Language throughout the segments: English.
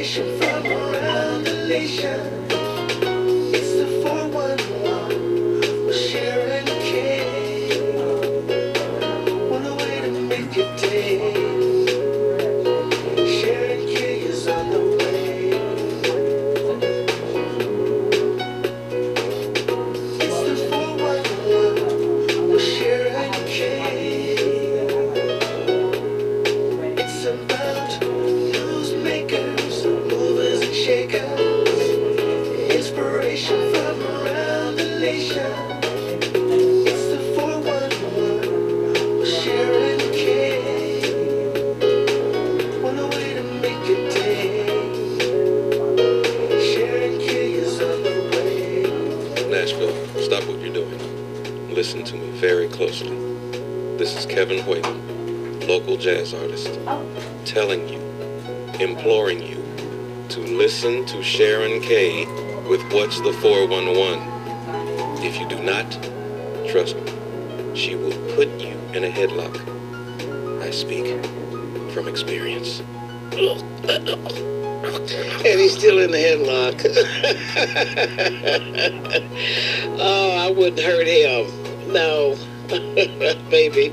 Inspiration from around the nation. It's the 411 with Sharon King. On the way to make your day. Sharon King is on the way. It's the 411 with Sharon King. It's about newsmakers, movers and shakers. Inspiration from around the nation. It's the 411 with Sharon King. On the way to make your day. Sharon King is on the way. Nashville, stop what you're doing. Listen to me very closely. This is Kevin Whalen, local jazz artist, telling you, imploring you, to listen to Sharon K. with What's the 411. If you do not, trust me, she will put you in a headlock. I speak from experience. And he's still in the headlock. Oh, I wouldn't hurt him. No. Baby.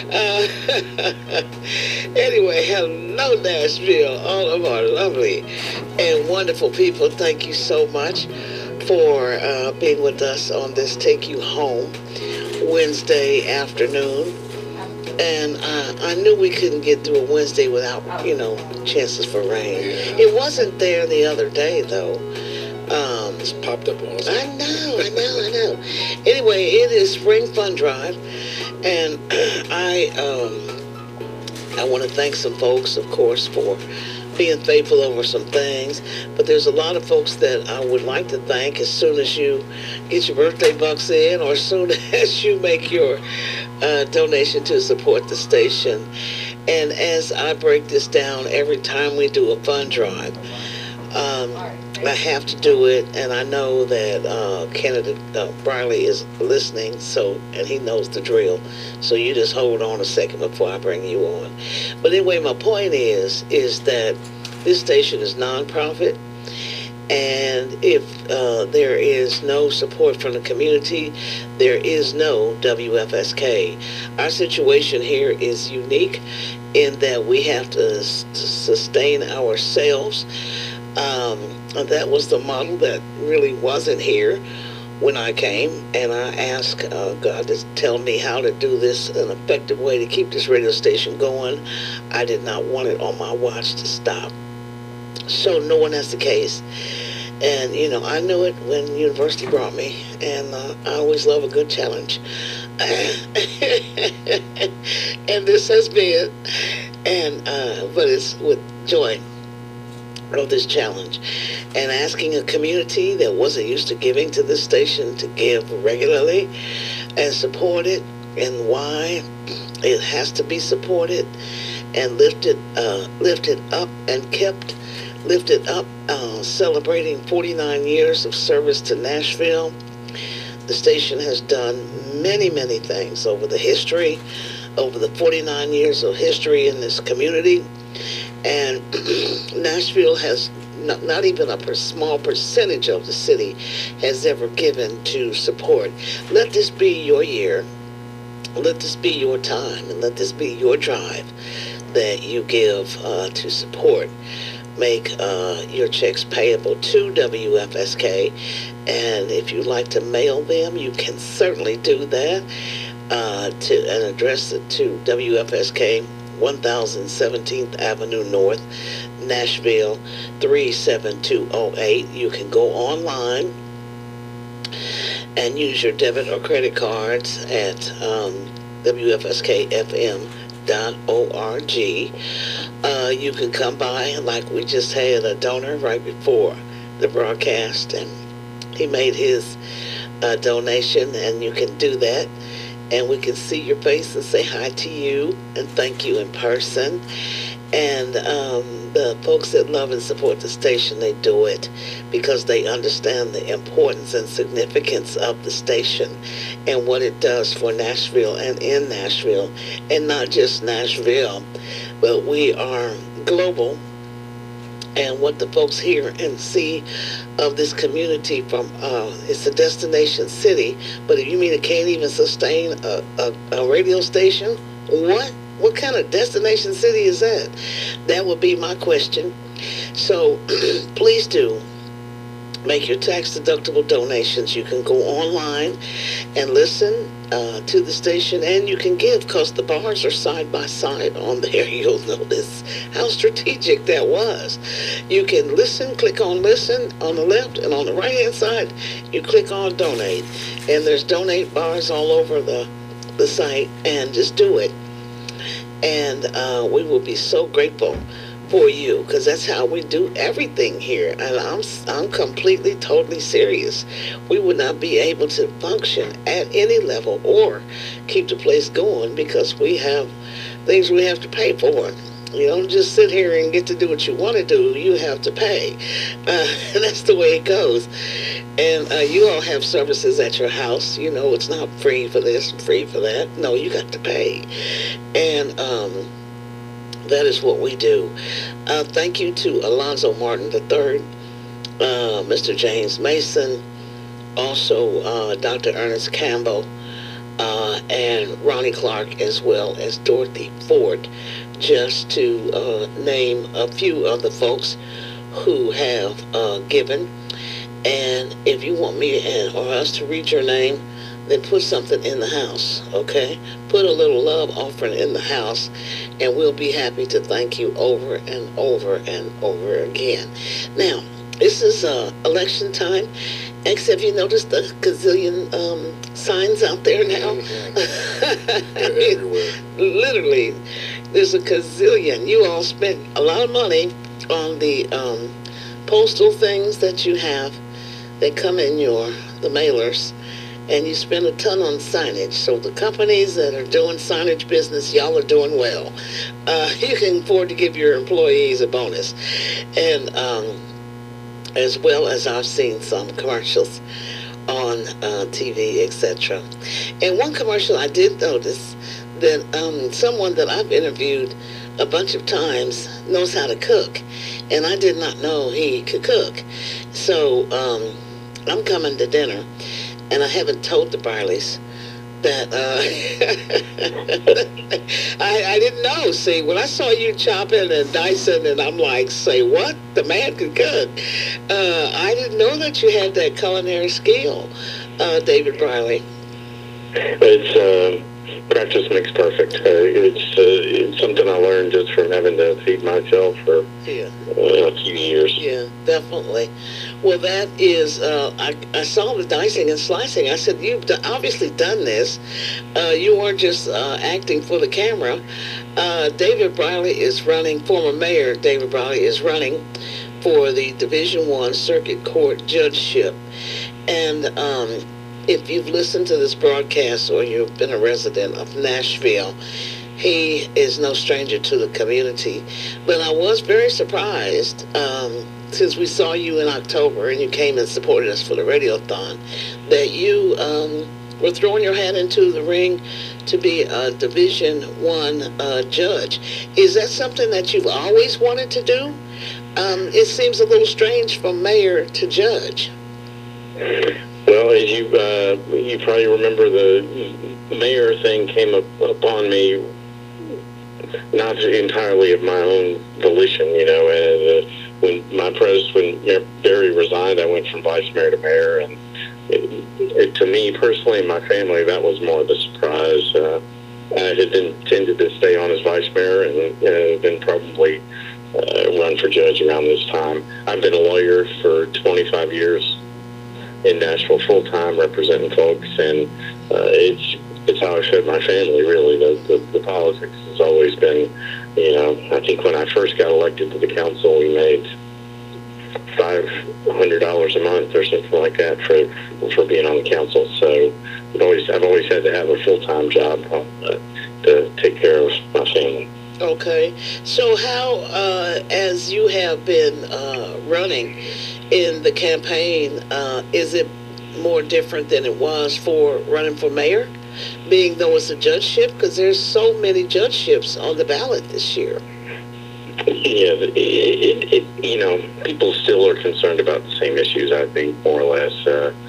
Anyway, hello Nashville, all of our lovely and wonderful people. Thank you so much for being with us on this Take You Home Wednesday afternoon. And I knew we couldn't get through a Wednesday without, chances for rain. Yeah. It wasn't there the other day, though. It's popped up also. I know. Anyway, it is Spring Fun Drive, and I want to thank some folks, of course, for being faithful over some things. But there's a lot of folks that I would like to thank as soon as you get your birthday bucks in, or as soon as you make your donation to support the station. And as I break this down every time we do a fund drive, I have to do it, and I know that candidate Briley is listening, and he knows the drill. So you just hold on a second before I bring you on. But anyway, my point is that this station is nonprofit, and if there is no support from the community, there is no WFSK. Our situation here is unique in that we have to sustain ourselves. That was the model that really wasn't here when I came, and I asked God to tell me how to do this an effective way to keep this radio station going. I did not want it on my watch to stop. So knowing that's the case, and I knew it when university brought me, and I always love a good challenge. And this has been, but it's with joy of this challenge, and asking a community that wasn't used to giving to this station to give regularly and support it, and why it has to be supported and lifted up and kept lifted up, celebrating 49 years of service to Nashville. The station has done many things over the 49 years of history in this community. And Nashville has not even a small percentage of the city has ever given to support. Let this be your year. Let this be your time, and let this be your drive that you give to support. Make your checks payable to WFSK, and if you'd like to mail them, you can certainly do that and address it to WFSK, 1017th Avenue North, Nashville 37208. You can go online and use your debit or credit cards at WFSKFM.org. You can come by, like we just had a donor right before the broadcast, and he made his donation, and you can do that. And we can see your face and say hi to you and thank you in person. And the folks that love and support the station, they do it because they understand the importance and significance of the station and what it does for Nashville and in Nashville. And not just Nashville, but we are global. and what the folks hear and see of this community from it's a destination city, but you mean it can't even sustain a radio station? What kind of destination city is that? That would be my question. So please do make your tax-deductible donations. You can go online and listen to the station, and you can give, because the bars are side by side on there. You'll notice how strategic that was. You can listen, click on listen on the left, and on the right-hand side, you click on donate. And there's donate bars all over the site, and just do it. And we will be so grateful for you, because that's how we do everything here, and I'm completely, totally serious. We would not be able to function at any level or keep the place going, because we have things we have to pay for. You don't just sit here and get to do what you want to do. You have to pay. And that's the way it goes. And you all have services at your house. You know, it's not free for this, free for that. No, you got to pay. And that is what we do. Thank you to Alonzo Martin III, Mr. James Mason, also Dr. Ernest Campbell, and Ronnie Clark, as well as Dorothy Ford, just to name a few of the folks who have given. And if you want me or us to read your name, then put something in the house, okay? Put a little love offering in the house, and we'll be happy to thank you over and over and over again. Now, this is election time. X, have you noticed the gazillion signs out there now? Mm-hmm. Everywhere. Literally, there's a gazillion. You all spent a lot of money on the postal things that you have that come in the mailers, and you spend a ton on signage. So the companies that are doing signage business, y'all are doing well. You can afford to give your employees a bonus. And as well as I've seen some commercials on TV, etc. And one commercial I did notice that someone that I've interviewed a bunch of times knows how to cook. And I did not know he could cook. So I'm coming to dinner, and I haven't told the Barleys that I didn't know. See, when I saw you chopping and dicing, and I'm like, say what? The man can cook. I didn't know that you had that culinary skill, David Briley. It's practice makes perfect. It's something I learned just from having to feed myself for a few years. Yeah, definitely. Well, that is, I saw the dicing and slicing. I said, you've obviously done this. You weren't just acting for the camera. David Briley is running, former mayor David Briley is running for the Division I Circuit Court judgeship. And if you've listened to this broadcast or you've been a resident of Nashville, he is no stranger to the community. But I was very surprised, since we saw you in October and you came and supported us for the Radiothon, that you were throwing your hat into the ring to be a Division I judge. Is that something that you've always wanted to do? It seems a little strange from mayor to judge. Well, as you probably remember, the mayor thing came upon me not entirely of my own volition, you know. When Barry resigned, I went from vice mayor to mayor, and to me personally and my family, that was more of a surprise. I had intended to stay on as vice mayor and then probably run for judge around this time. I've been a lawyer for 25 years in Nashville full-time, representing folks, and it's how I fed my family, really. The politics has always been, you know, I think when I first got elected to the council, we made $500 a month or something like that for being on the council. So I've always had to have a full-time job to take care of my family. Okay. So how, as you have been running in the campaign, is it more different than it was for running for mayor, being though it's a judgeship? Because there's so many judgeships on the ballot this year. Yeah, people still are concerned about the same issues, I think, more or less.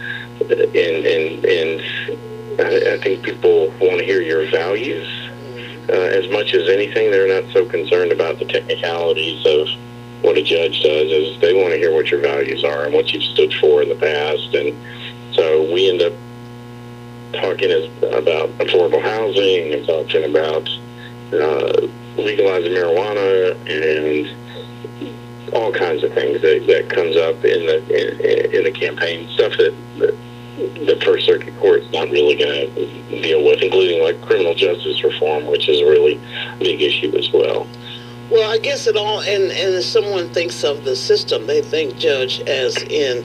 And I think people want to hear your values. As much as anything, they're not so concerned about the technicalities of what a judge does, as they want to hear what your values are and what you've stood for in the past. And so we end up talking about affordable housing and talking about legalizing marijuana and all kinds of things that comes up in the campaign, stuff that the First Circuit Court's not really going to deal with, including like criminal justice reform, which is a really big issue as well. Well, I guess it all, and if someone thinks of the system, they think judge as in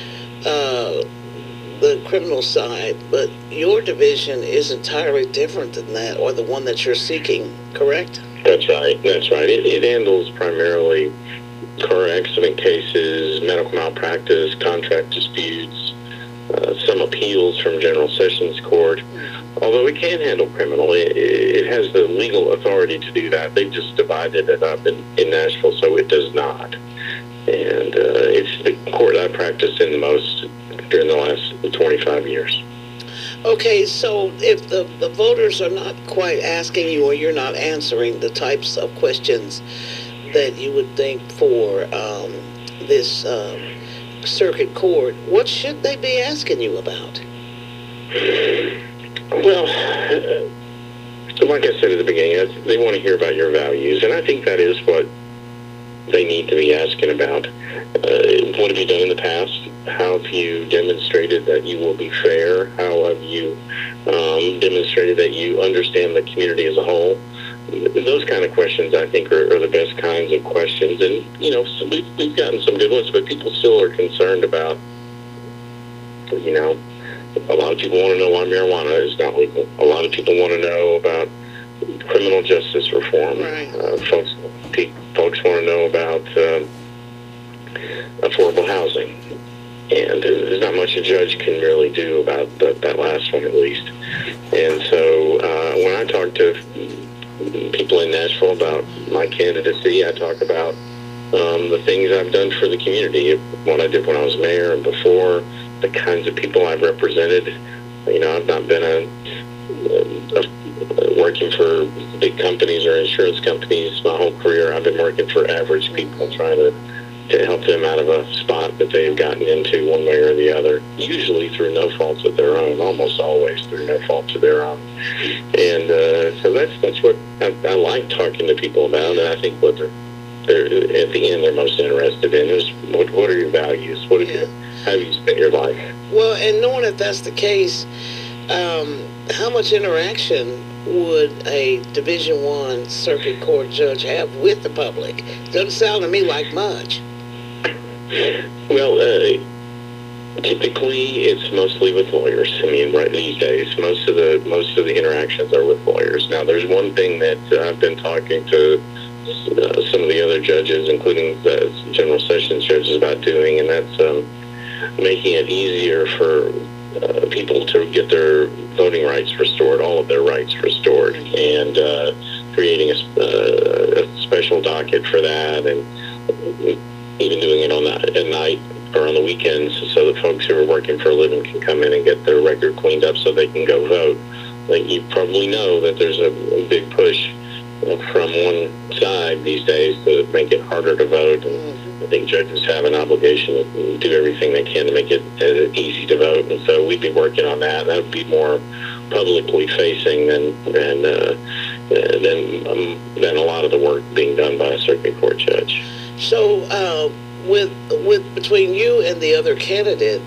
the criminal side, but your division is entirely different than that, or the one that you're seeking, correct? That's right. It handles primarily car accident cases, medical malpractice, contract disputes, some appeals from General Sessions Court. Although it can handle criminal, it has the legal authority to do that. They've just divided it up in Nashville, so it does not. And it's the court I practiced in the most during the last 25 years. Okay, so if the voters are not quite asking you, or you're not answering the types of questions that you would think for this circuit court, what should they be asking you about? Well, like I said at the beginning, they want to hear about your values, and I think that is what they need to be asking about. What have you done in the past? How have you demonstrated that you will be fair? How have you demonstrated that you understand the community as a whole? Those kind of questions, I think, are the best kinds of questions. And, so we've gotten some good ones, but people still are concerned about, a lot of people want to know why marijuana is not legal. A lot of people want to know about criminal justice reform. Right. Folks want to know about affordable housing. And there's not much a judge can really do about that last one, at least. And so when I talk to people in Nashville about my candidacy, I talk about the things I've done for the community, what I did when I was mayor and before, the kinds of people I've represented. I've not been working for big companies or insurance companies my whole career. I've been working for average people, trying to help them out of a spot that they've gotten into one way or the other, usually through no fault of their own, almost always through no fault of their own. And so that's what I like talking to people about, and I think what they're at the end they're most interested in is what are your values? How have you spent your life? Well, and knowing that that's the case, how much interaction would a Division I Circuit Court judge have with the public? Doesn't sound to me like much. Well, typically it's mostly with lawyers. I mean, right these days, most of the interactions are with lawyers. Now, there's one thing that I've been talking to some of the other judges, including the General Sessions judges, about doing, and that's making it easier for people to get their voting rights restored, all of their rights restored, and creating a special docket for that, and even doing it at night or on the weekends, so that folks who are working for a living can come in and get their record cleaned up so they can go vote. Like, you probably know that there's a big push from one side these days to make it harder to vote, and I think judges have an obligation to do everything they can to make it easy to vote, and so we'd be working on that. That would be more publicly facing than a lot of the work being done by a circuit court judge. So, with between you and the other candidate,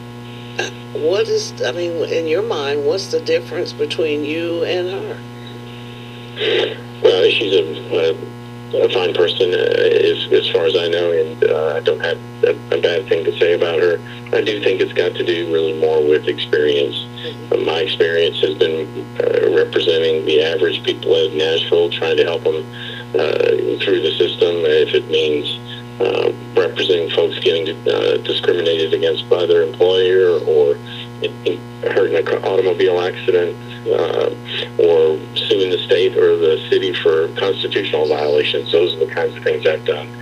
in your mind, what's the difference between you and her? Well, she's a fine person, as far as I know, and I don't have a bad thing to say about her. I do think it's got to do really more with experience. Mm-hmm. My experience has been representing the average people in Nashville, trying to help them through the system, if it means representing folks getting discriminated against by their employer, or hurt in an automobile accident, or suing the state or the city for constitutional violations. Those are the kinds of things I've done. On the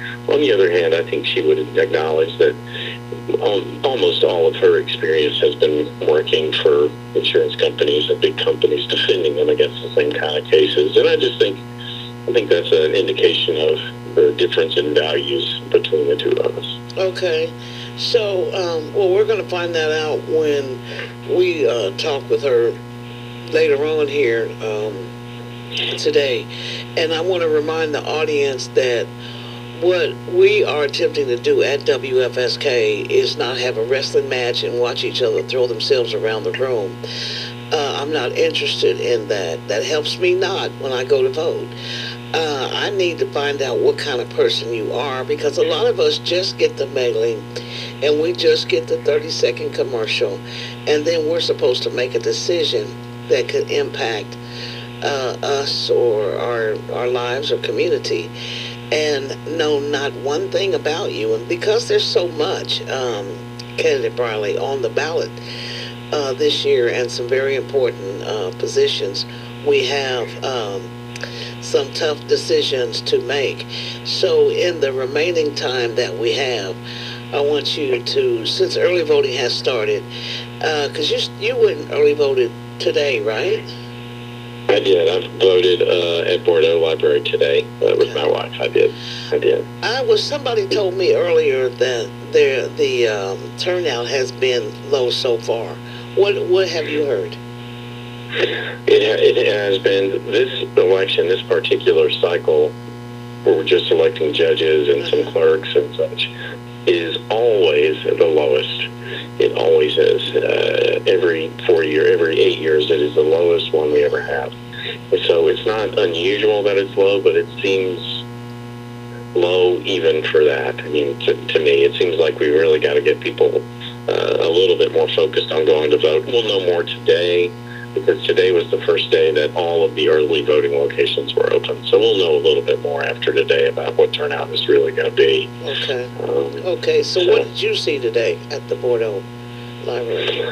the other hand, I think she would acknowledge that almost all of her experience has been working for insurance companies and big companies, defending them against the same kind of cases. And I think that's an indication of the difference in values between the two of us. Okay. So, well, we're going to find that out when we talk with her later on here today. And I want to remind the audience that what we are attempting to do at WFSK is not have a wrestling match and watch each other throw themselves around the room. I'm not interested in that. That helps me not when I go to vote. I need to find out what kind of person you are, because a lot of us just get the mailing and we just get the 30-second commercial, and then we're supposed to make a decision that could impact us or our lives or community, and know not one thing about you. And because there's so much, candidate Briley, on the ballot this year, and some very important positions, we have some tough decisions to make. So in the remaining time that we have, I want you to, since early voting has started, because you went and early voted today, right? I did. I voted at Bordeaux Library today with my wife. I did. Somebody told me earlier that the turnout has been low so far. What have you heard? It has been, this election, this particular cycle, where we're just electing judges and some clerks and such, is always the lowest. It always is. Every 8 years, it is the lowest one we ever have. And so it's not unusual that it's low, but it seems low even for that. I mean, to me, it seems like we really got to get people a little bit more focused on going to vote. We'll know more today, because today was the first day that all of the early voting locations were open. So we'll know a little bit more after today about what turnout is really going to be. Okay. Okay, so what did you see today at the Bordeaux Library?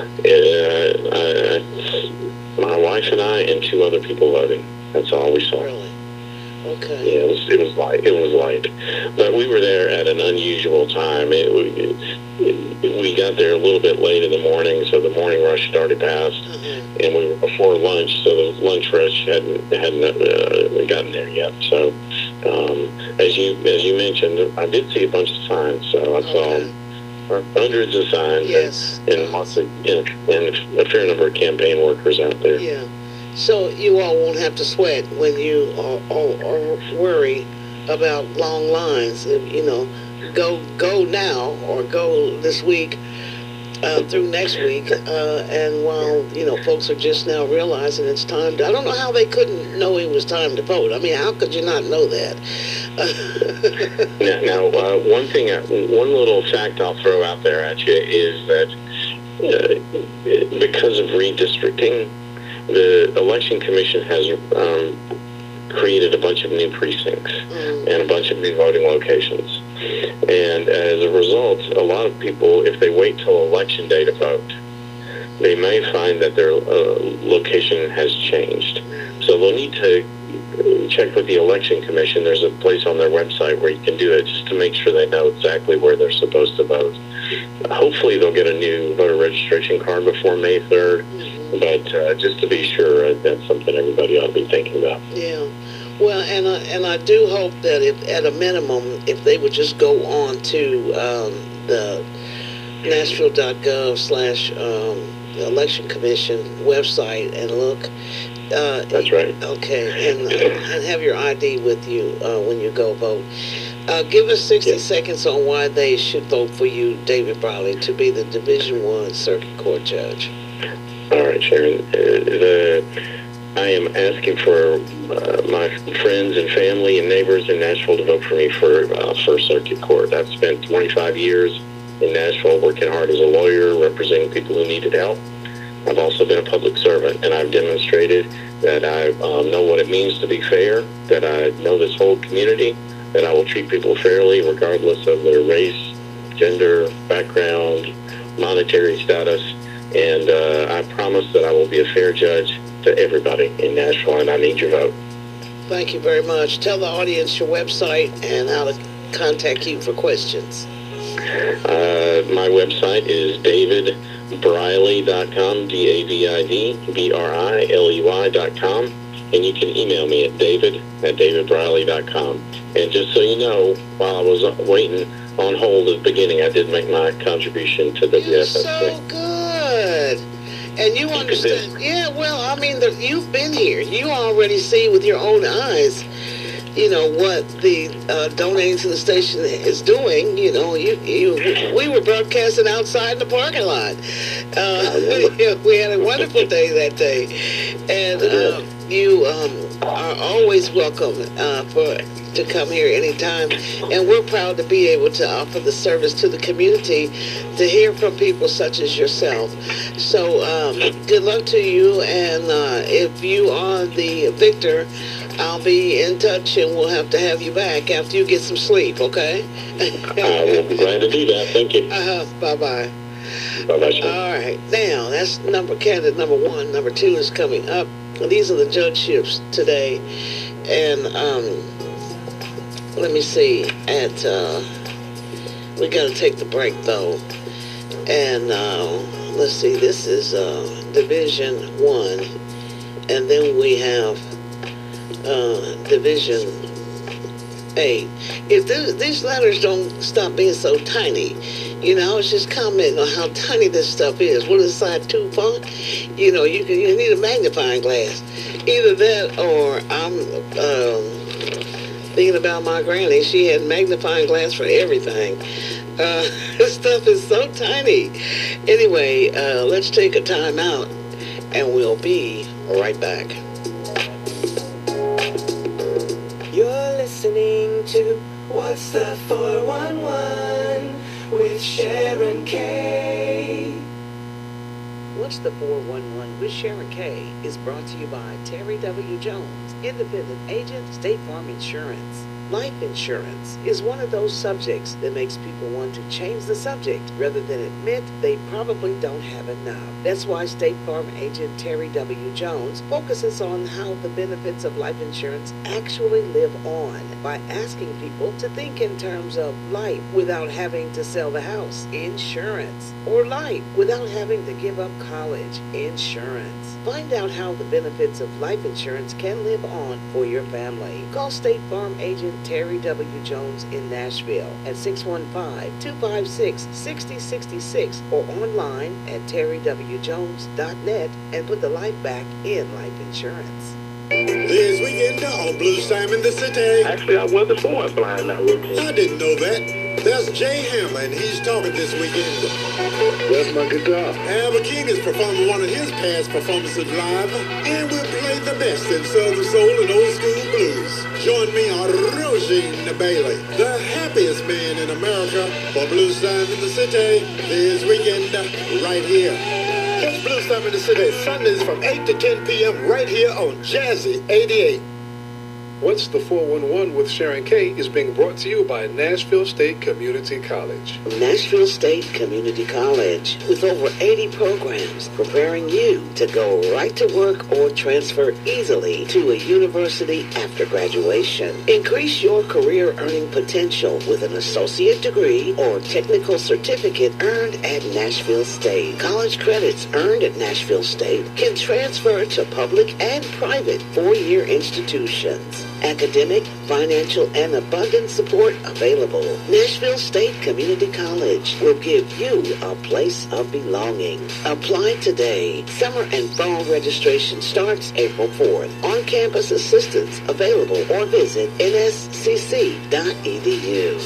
My wife and I and 2 other people voting. That's all we saw. Really? Okay. Yeah, it was light. But we were there at an unusual time. We got there a little bit late in the morning, so the morning rush had already passed, and we were before lunch, so the lunch rush hadn't gotten there yet. So, as you mentioned, I did see a bunch of signs. So I saw hundreds of signs, yes, and lots of and a fair number of campaign workers out there. Yeah. So you all won't have to sweat when you are worry about long lines. You know, go now or go this week through next week. And while folks are just now realizing it's time to, I don't know how they couldn't know it was time to vote. I mean, how could you not know that? Now, one little fact I'll throw out there at you is that because of redistricting, the Election Commission has created a bunch of new precincts and a bunch of new voting locations. And as a result, a lot of people, if they wait till Election Day to vote, they may find that their location has changed. So they'll need to check with the Election Commission. There's a place on their website where you can do it just to make sure they know exactly where they're supposed to vote. Hopefully they'll get a new voter registration card before May 3rd. But just to be sure, that's something everybody ought to be thinking about. Yeah. Well, and I do hope that if, at a minimum, if they would just go on to the Nashville.gov/Election Commission website and look. That's right. Okay, and have your ID with you when you go vote. Give us 60 seconds on why they should vote for you, David Briley, to be the Division I Circuit Court Judge. All right, Sharon. I am asking for my friends and family and neighbors in Nashville to vote for me for First Circuit Court. I've spent 25 years in Nashville working hard as a lawyer, representing people who needed help. I've also been a public servant, and I've demonstrated that I know what it means to be fair, that I know this whole community, that I will treat people fairly regardless of their race, gender, background, monetary status. And I promise that I will be a fair judge to everybody in Nashville, and I need your vote. Thank you very much. Tell the audience your website and how to contact you for questions? My website is davidbriley.com, DAVIDBRILEY.com, and you can email me at david@davidbriley.com. And just so you know, while I was waiting on hold at the beginning, I did make my contribution to You're WFSC. so good. And you understand. Yeah, well, I mean, you've been here. You already see with your own eyes, you know, what the donating to the station is doing. You know, we were broadcasting outside in the parking lot. We had a wonderful day that day. And you are always welcome to come here anytime. And we're proud to be able to offer the service to the community to hear from people such as yourself. So good luck to you. And if you are the victor, I'll be in touch, and we'll have to have you back after you get some sleep, okay? I will be glad to do that. Thank you. Bye-bye. Bye-bye. All right. Now, that's candidate number 1. Number 2 is coming up. These are the judgeships today. And let me see. We got to take the break, though. And let's see. This is Division 1. And then we have Division 8. If these letters don't stop being so tiny, you know, I was just commenting on how tiny this stuff is. What is size 2 font? You know, you need a magnifying glass. Either that, or I'm thinking about my granny. She had magnifying glass for everything. This stuff is so tiny. Anyway, let's take a time out, and we'll be right back. You're listening to What's the 411 with Sharon K. What's the 411 with Sharon K is brought to you by Terry W. Jones, independent agent, State Farm Insurance. Life insurance is one of those subjects that makes people want to change the subject rather than admit they probably don't have enough. That's why State Farm agent Terry W. Jones focuses on how the benefits of life insurance actually live on by asking people to think in terms of life without having to sell the house, insurance, or life without having to give up college, insurance. Find out how the benefits of life insurance can live on for your family. Call State Farm agent Terry W. Jones in Nashville at 615-256-6066 or online at terrywjones.net and put the life back in life insurance. This weekend on Blues Time in the City. Actually, I was the fourth blind now. I didn't know that. There's Jay Hammer, and he's talking this weekend. That's my guitar. Albert King is performing one of his past performances live, and we'll play the best in Southern Soul and Old School Blues. Join me on Rosine Bailey, the happiest man in America, for Blues Time in the City this weekend, right here. Catch Blues Time in the City Sundays from 8 to 10 p.m. right here on Jazzy 88. What's the 411 with Sharon K is being brought to you by Nashville State Community College. Nashville State Community College, with over 80 programs preparing you to go right to work or transfer easily to a university after graduation. Increase your career earning potential with an associate degree or technical certificate earned at Nashville State. College credits earned at Nashville State can transfer to public and private four-year institutions. Academic, financial, and abundant support available. Nashville State Community College will give you a place of belonging. Apply today. Summer and fall registration starts April 4th. On-campus assistance available or visit nscc.edu.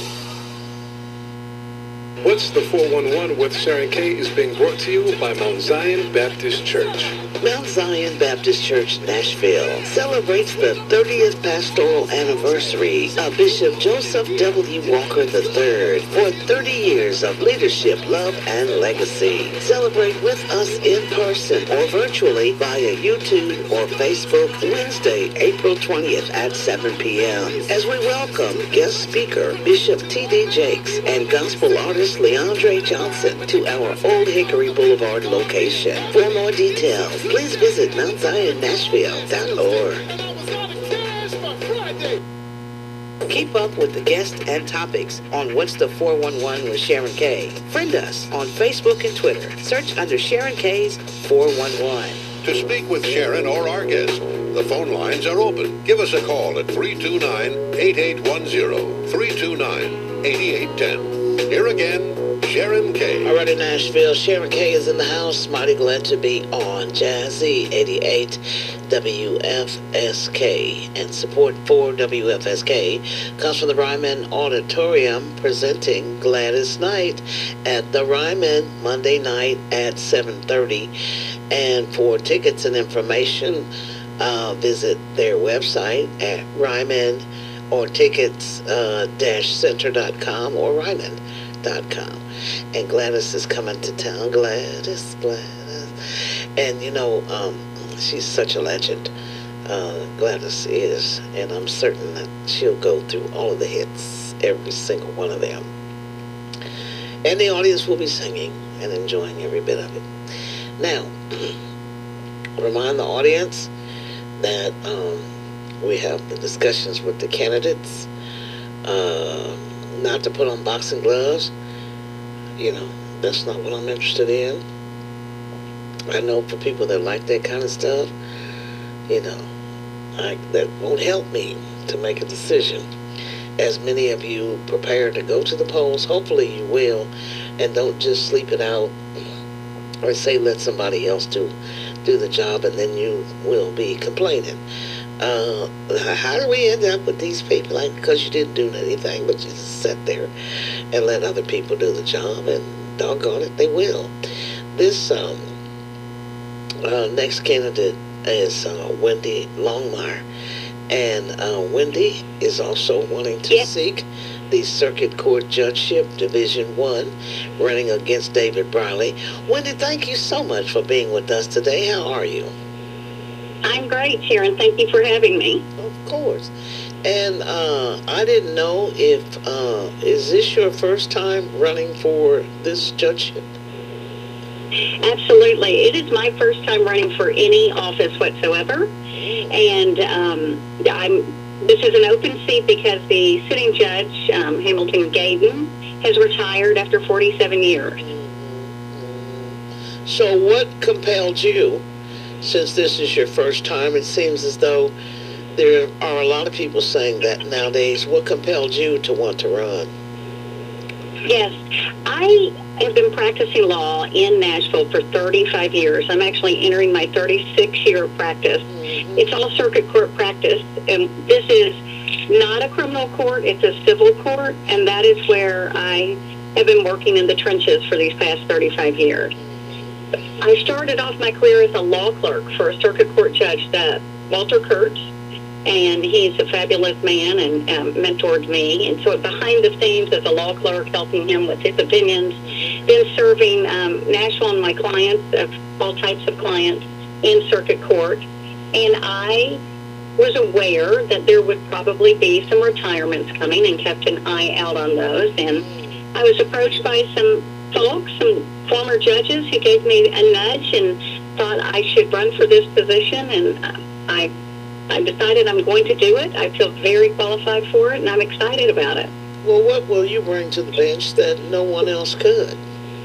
What's the 411 with Sharon K is being brought to you by Mount Zion Baptist Church. Mount Zion Baptist Church, Nashville, celebrates the 30th pastoral anniversary of Bishop Joseph W. Walker III for 30 years of leadership, love, and legacy. Celebrate with us in person or virtually via YouTube or Facebook Wednesday, April 20th at 7 p.m. as we welcome guest speaker Bishop T.D. Jakes and gospel artist Leandre Johnson to our Old Hickory Boulevard location. For more details, please visit MountZionNashville.org. Keep up with the guests and topics on What's the 411 with Sharon K. Friend us on Facebook and Twitter. Search under Sharon K's 411. To speak with Sharon or our guest, the phone lines are open. Give us a call at 329-8810, 329-8810. Here again, Sharon K. All right, in Nashville, Sharon K is in the house. Mighty glad to be on Jazzy 88 WFSK. And support for WFSK comes from the Ryman Auditorium, presenting Gladys Knight at the Ryman Monday night at 7:30. And for tickets and information, visit their website at Ryman or tickets-center.com or Ryman.com. And Gladys is coming to town. Gladys. And, she's such a legend. Gladys is. And I'm certain that she'll go through all of the hits, every single one of them. And the audience will be singing and enjoying every bit of it. Now, remind the audience that we have the discussions with the candidates, not to put on boxing gloves. That's not what I'm interested in. I know for people that like that kind of stuff, that won't help me to make a decision. As many of you prepare to go to the polls, hopefully you will, and don't just sleep it out or say let somebody else do the job, and then you will be complaining. How do we end up with these people? Because you didn't do anything, but you just sat there and let other people do the job, and doggone it, they will. This next candidate is Wendy Longmire, and Wendy is also wanting to seek the Circuit Court Judgeship, Division 1, running against David Briley. Wendy, thank you so much for being with us today. How are you? I'm great, Sharon. Thank you for having me. Of course. And I didn't know if, is this your first time running for this judgeship? Absolutely. It is my first time running for any office whatsoever. And this is an open seat because the sitting judge, Hamilton Gayden, has retired after 47 years. So what compelled you, since this is your first time? It seems as though there are a lot of people saying that nowadays. What compelled you to want to run? Yes, I have been practicing law in Nashville for 35 years. I'm actually entering my 36th year of practice. It's all circuit court practice, and this is not a criminal court, it's a civil court, and that is where I have been working in the trenches for these past 35 years. I started off my career as a law clerk for a circuit court judge, Walter Kurtz, and he's a fabulous man and mentored me. And so behind the scenes as a law clerk, helping him with his opinions, then serving Nashville and my clients, all types of clients, in circuit court. And I was aware that there would probably be some retirements coming and kept an eye out on those. And I was approached by some folks, some former judges who gave me a nudge and thought I should run for this position. And I decided I'm going to do it. I feel very qualified for it, and I'm excited about it. Well, what will you bring to the bench that no one else could?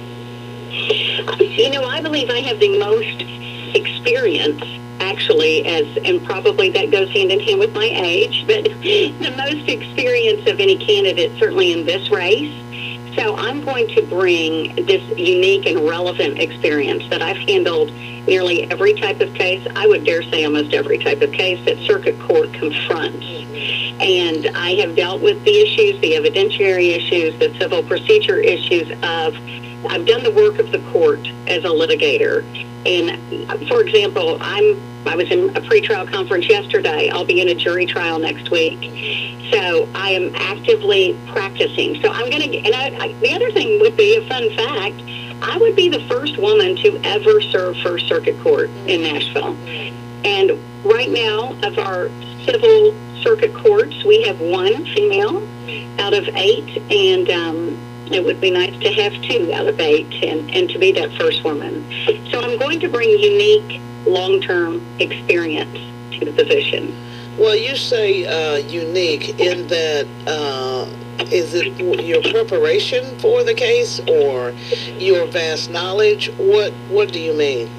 I believe I have the most experience, actually, and probably that goes hand in hand with my age, but the most experience of any candidate, certainly in this race. So I'm going to bring this unique and relevant experience that I've handled nearly every type of case. I would dare say almost every type of case that circuit court confronts. And I have dealt with the issues, the evidentiary issues, the civil procedure issues I've done the work of the court as a litigator. And for example, I was in a pretrial conference yesterday. I'll be in a jury trial next week. So I am actively practicing. So I'm going to, and the other thing would be a fun fact, I would be the first woman to ever serve First Circuit Court in Nashville. And right now, of our civil circuit courts, we have one female out of 8, and it would be nice to have 2 out of 8 and to be that first woman. So I'm going to bring unique long-term experience to the position. Well, you say unique in that is it your preparation for the case or your vast knowledge? What do you mean?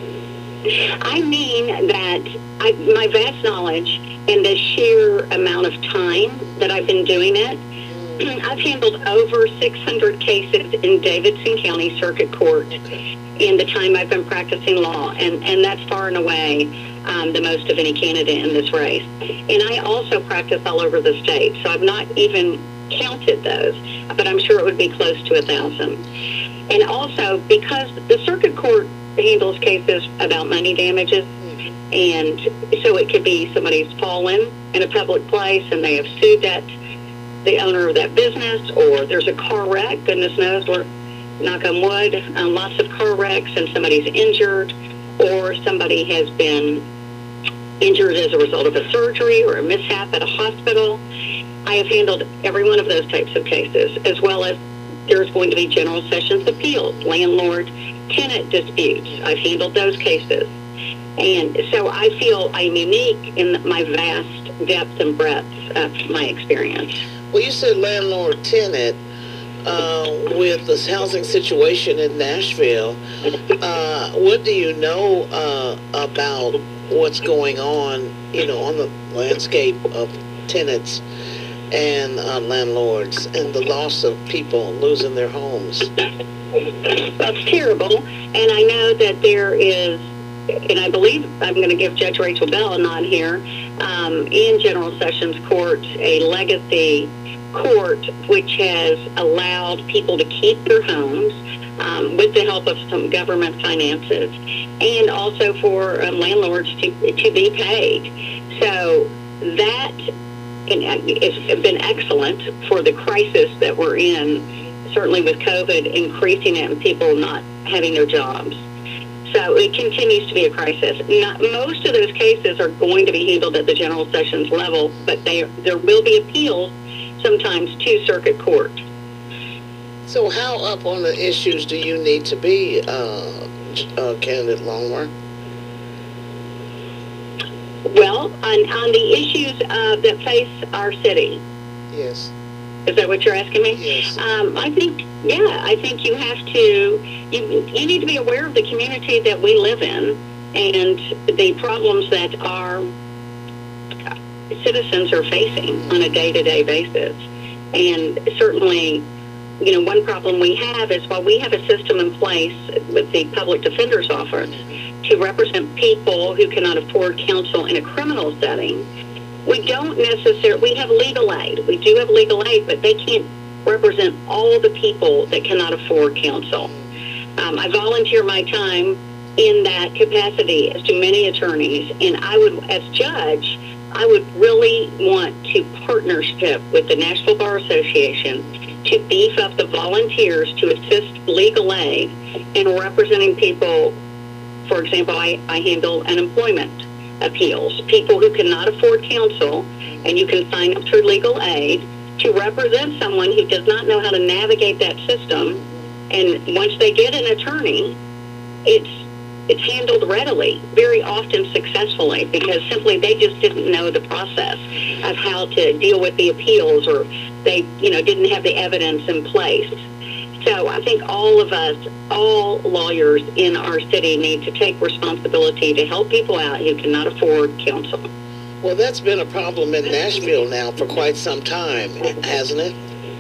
I mean that my vast knowledge and the sheer amount of time that I've been doing it. I've handled over 600 cases in Davidson County Circuit Court in the time I've been practicing law, and that's far and away the most of any candidate in this race. And I also practice all over the state, so I've not even counted those, but I'm sure it would be close to 1,000. And also, because the Circuit Court handles cases about money damages, and so it could be somebody's fallen in a public place and they have sued the owner of that business, or there's a car wreck, goodness knows, or knock on wood, lots of car wrecks and somebody's injured, or somebody has been injured as a result of a surgery or a mishap at a hospital. I have handled every one of those types of cases, as well as there's going to be general sessions appeals, landlord-tenant disputes. I've handled those cases. And so I feel I'm unique in my vast depth and breadth of my experience. Well, you said landlord-tenant with this housing situation in Nashville. What do you know about what's going on, on the landscape of tenants and landlords and the loss of people losing their homes? That's terrible. And I know that there is, and I believe I'm going to give Judge Rachel Bell a nod here, in General Sessions Court, a legacy court which has allowed people to keep their homes with the help of some government finances, and also for landlords to be paid. So that has been excellent for the crisis that we're in, certainly with COVID increasing it and people not having their jobs. So it continues to be a crisis. Most of those cases are going to be handled at the General Sessions level, but there will be appeals sometimes to Circuit Court. So how up on the issues do you need to be, candidate Longworth? Well, on the issues that face our city. Yes. Is that what you're asking me? Yes. I think you have to, you need to be aware of the community that we live in and the problems that our citizens are facing on a day-to-day basis. And certainly, one problem we have is while we have a system in place with the Public Defender's Office to represent people who cannot afford counsel in a criminal setting, we don't necessarily, we have legal aid. We do have legal aid, but they can't represent all the people that cannot afford counsel. I volunteer my time in that capacity, as do many attorneys, and I would, as judge, I would really want to partnership with the Nashville Bar Association to beef up the volunteers to assist legal aid in representing people. For example, I handle unemployment appeals, people who cannot afford counsel, and you can sign up through legal aid to represent someone who does not know how to navigate that system. And once they get an attorney, it's handled readily, very often successfully, because simply they just didn't know the process of how to deal with the appeals, or they didn't have the evidence in place. So I think all of us, all lawyers in our city, need to take responsibility to help people out who cannot afford counsel. Well, that's been a problem in Nashville now for quite some time, hasn't it?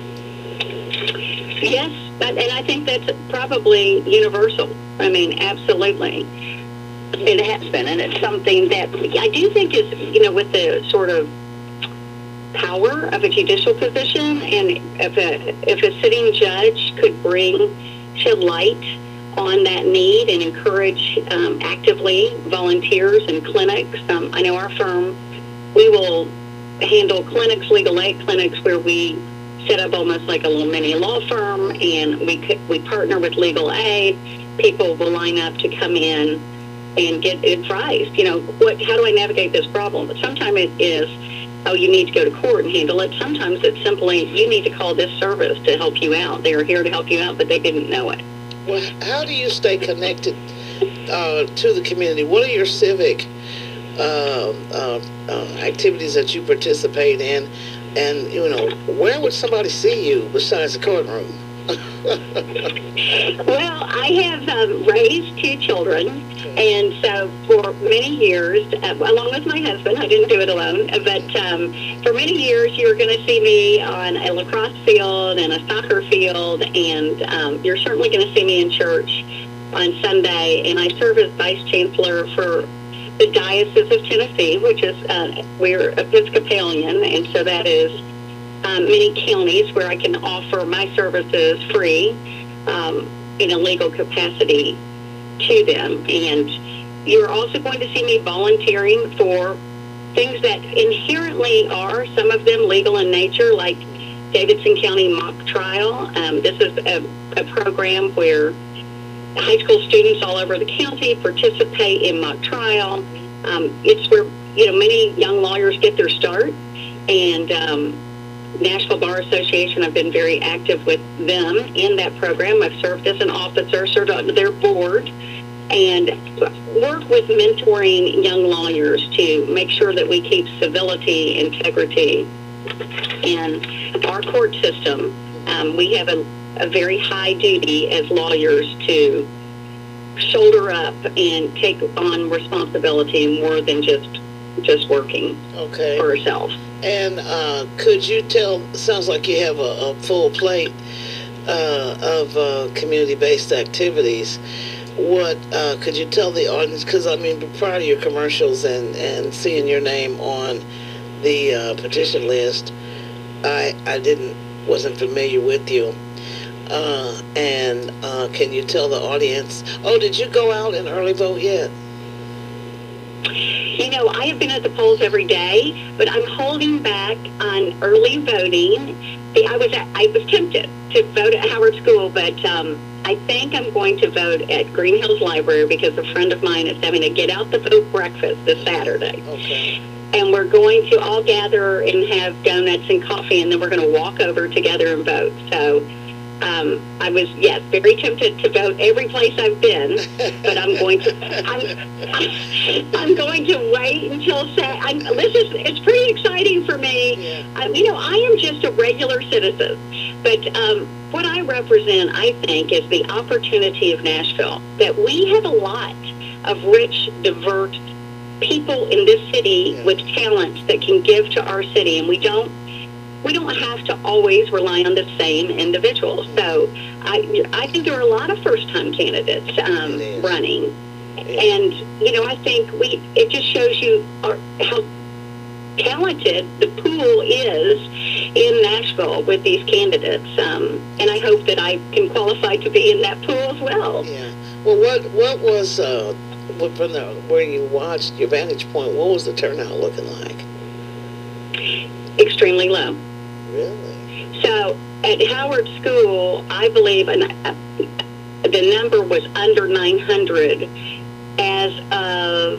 Yes, and I think that's probably universal. I mean, absolutely. It has been, and it's something that I do think is, with the sort of power of a judicial position, and if a sitting judge could shed light on that need and encourage actively volunteers and clinics. I know our firm, we will handle clinics, legal aid clinics, where we set up almost like a little mini law firm, and we partner with legal aid. People will line up to come in and get advised. How do I navigate this problem? But sometimes it is, you need to go to court and handle it. Sometimes it's simply, you need to call this service to help you out. They are here to help you out, but they didn't know it. Well, how do you stay connected to the community? What are your civic activities that you participate in, and where would somebody see you besides the courtroom? Well, I have raised 2 children, and so for many years, along with my husband, I didn't do it alone, but for many years you're going to see me on a lacrosse field and a soccer field, and you're certainly going to see me in church on Sunday, and I serve as Vice Chancellor for the Diocese of Tennessee, which is, we're Episcopalian, and so that is many counties where I can offer my services free in a legal capacity to them. And you're also going to see me volunteering for things that inherently are, some of them legal in nature, like Davidson County Mock Trial. This is a program where high school students all over the county participate in mock trial. It's where many young lawyers get their start, and Nashville Bar Association, I've been very active with them in that program. I've served as an officer, served on their board, and work with mentoring young lawyers to make sure that we keep civility, integrity in our court system. We have a very high duty as lawyers to shoulder up and take on responsibility more than just working for ourselves. And could you tell, sounds like you have a full plate of community-based activities. What could you tell the audience, because I mean, prior to your commercials and seeing your name on the petition list, I wasn't familiar with you. And can you tell the audience, did you go out and early vote yet? I have been at the polls every day, but I'm holding back on early voting. I was tempted to vote at Howard School, but I think I'm going to vote at Green Hills Library because a friend of mine is having a Get Out the Vote breakfast this Saturday. Okay. And we're going to all gather and have donuts and coffee, and then we're going to walk over together and vote. So I was, yes, very tempted to vote every place I've been, but I'm going to wait until it's pretty exciting for me. Yeah. I am just a regular citizen, but what I represent, I think, is the opportunity of Nashville, that we have a lot of rich, diverse people in this city with talents that can give to our city, and we don't have to always rely on the same individuals. So I think there are a lot of first-time candidates running. And, I think it just shows you how talented the pool is in Nashville with these candidates. And I hope that I can qualify to be in that pool as well. Yeah. Well, what was, from where you watched, your vantage point, what was the turnout looking like? Extremely low. Really? So at Howard School, I believe the number was under 900 as of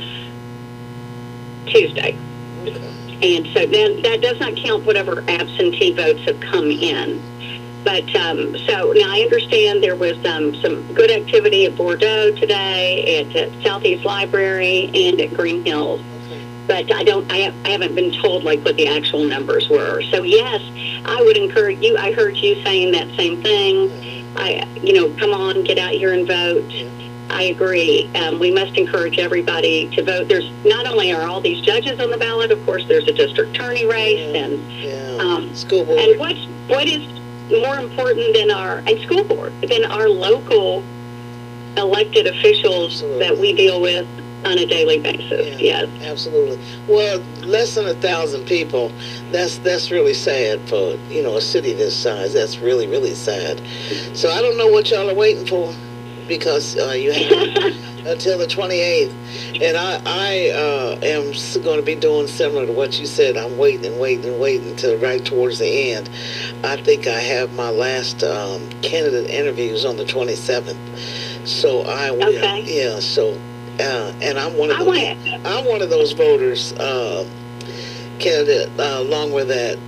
Tuesday. Okay. And so then that does not count whatever absentee votes have come in. But so now I understand there was some good activity at Bordeaux today, at Southeast Library, and at Green Hills. But I haven't been told what the actual numbers were. So yes, I would encourage you. I heard you saying that same thing. Come on, get out here and vote. I agree. We must encourage everybody to vote. There's not only are all these judges on the ballot, of course, there's a district attorney race and school board. And what is more important than school board than our local elected officials that we deal with on a daily basis. Yes, absolutely. Well, less than 1,000 people. That's really sad for a city this size. That's really, really sad. So I don't know what y'all are waiting for, because you have until the 28th, and I am going to be doing similar to what you said. I'm waiting until right towards the end. I think I have my last candidate interviews on the 27th. So I will. Okay. Yeah. So. And I'm one of those voters, candidate, along with that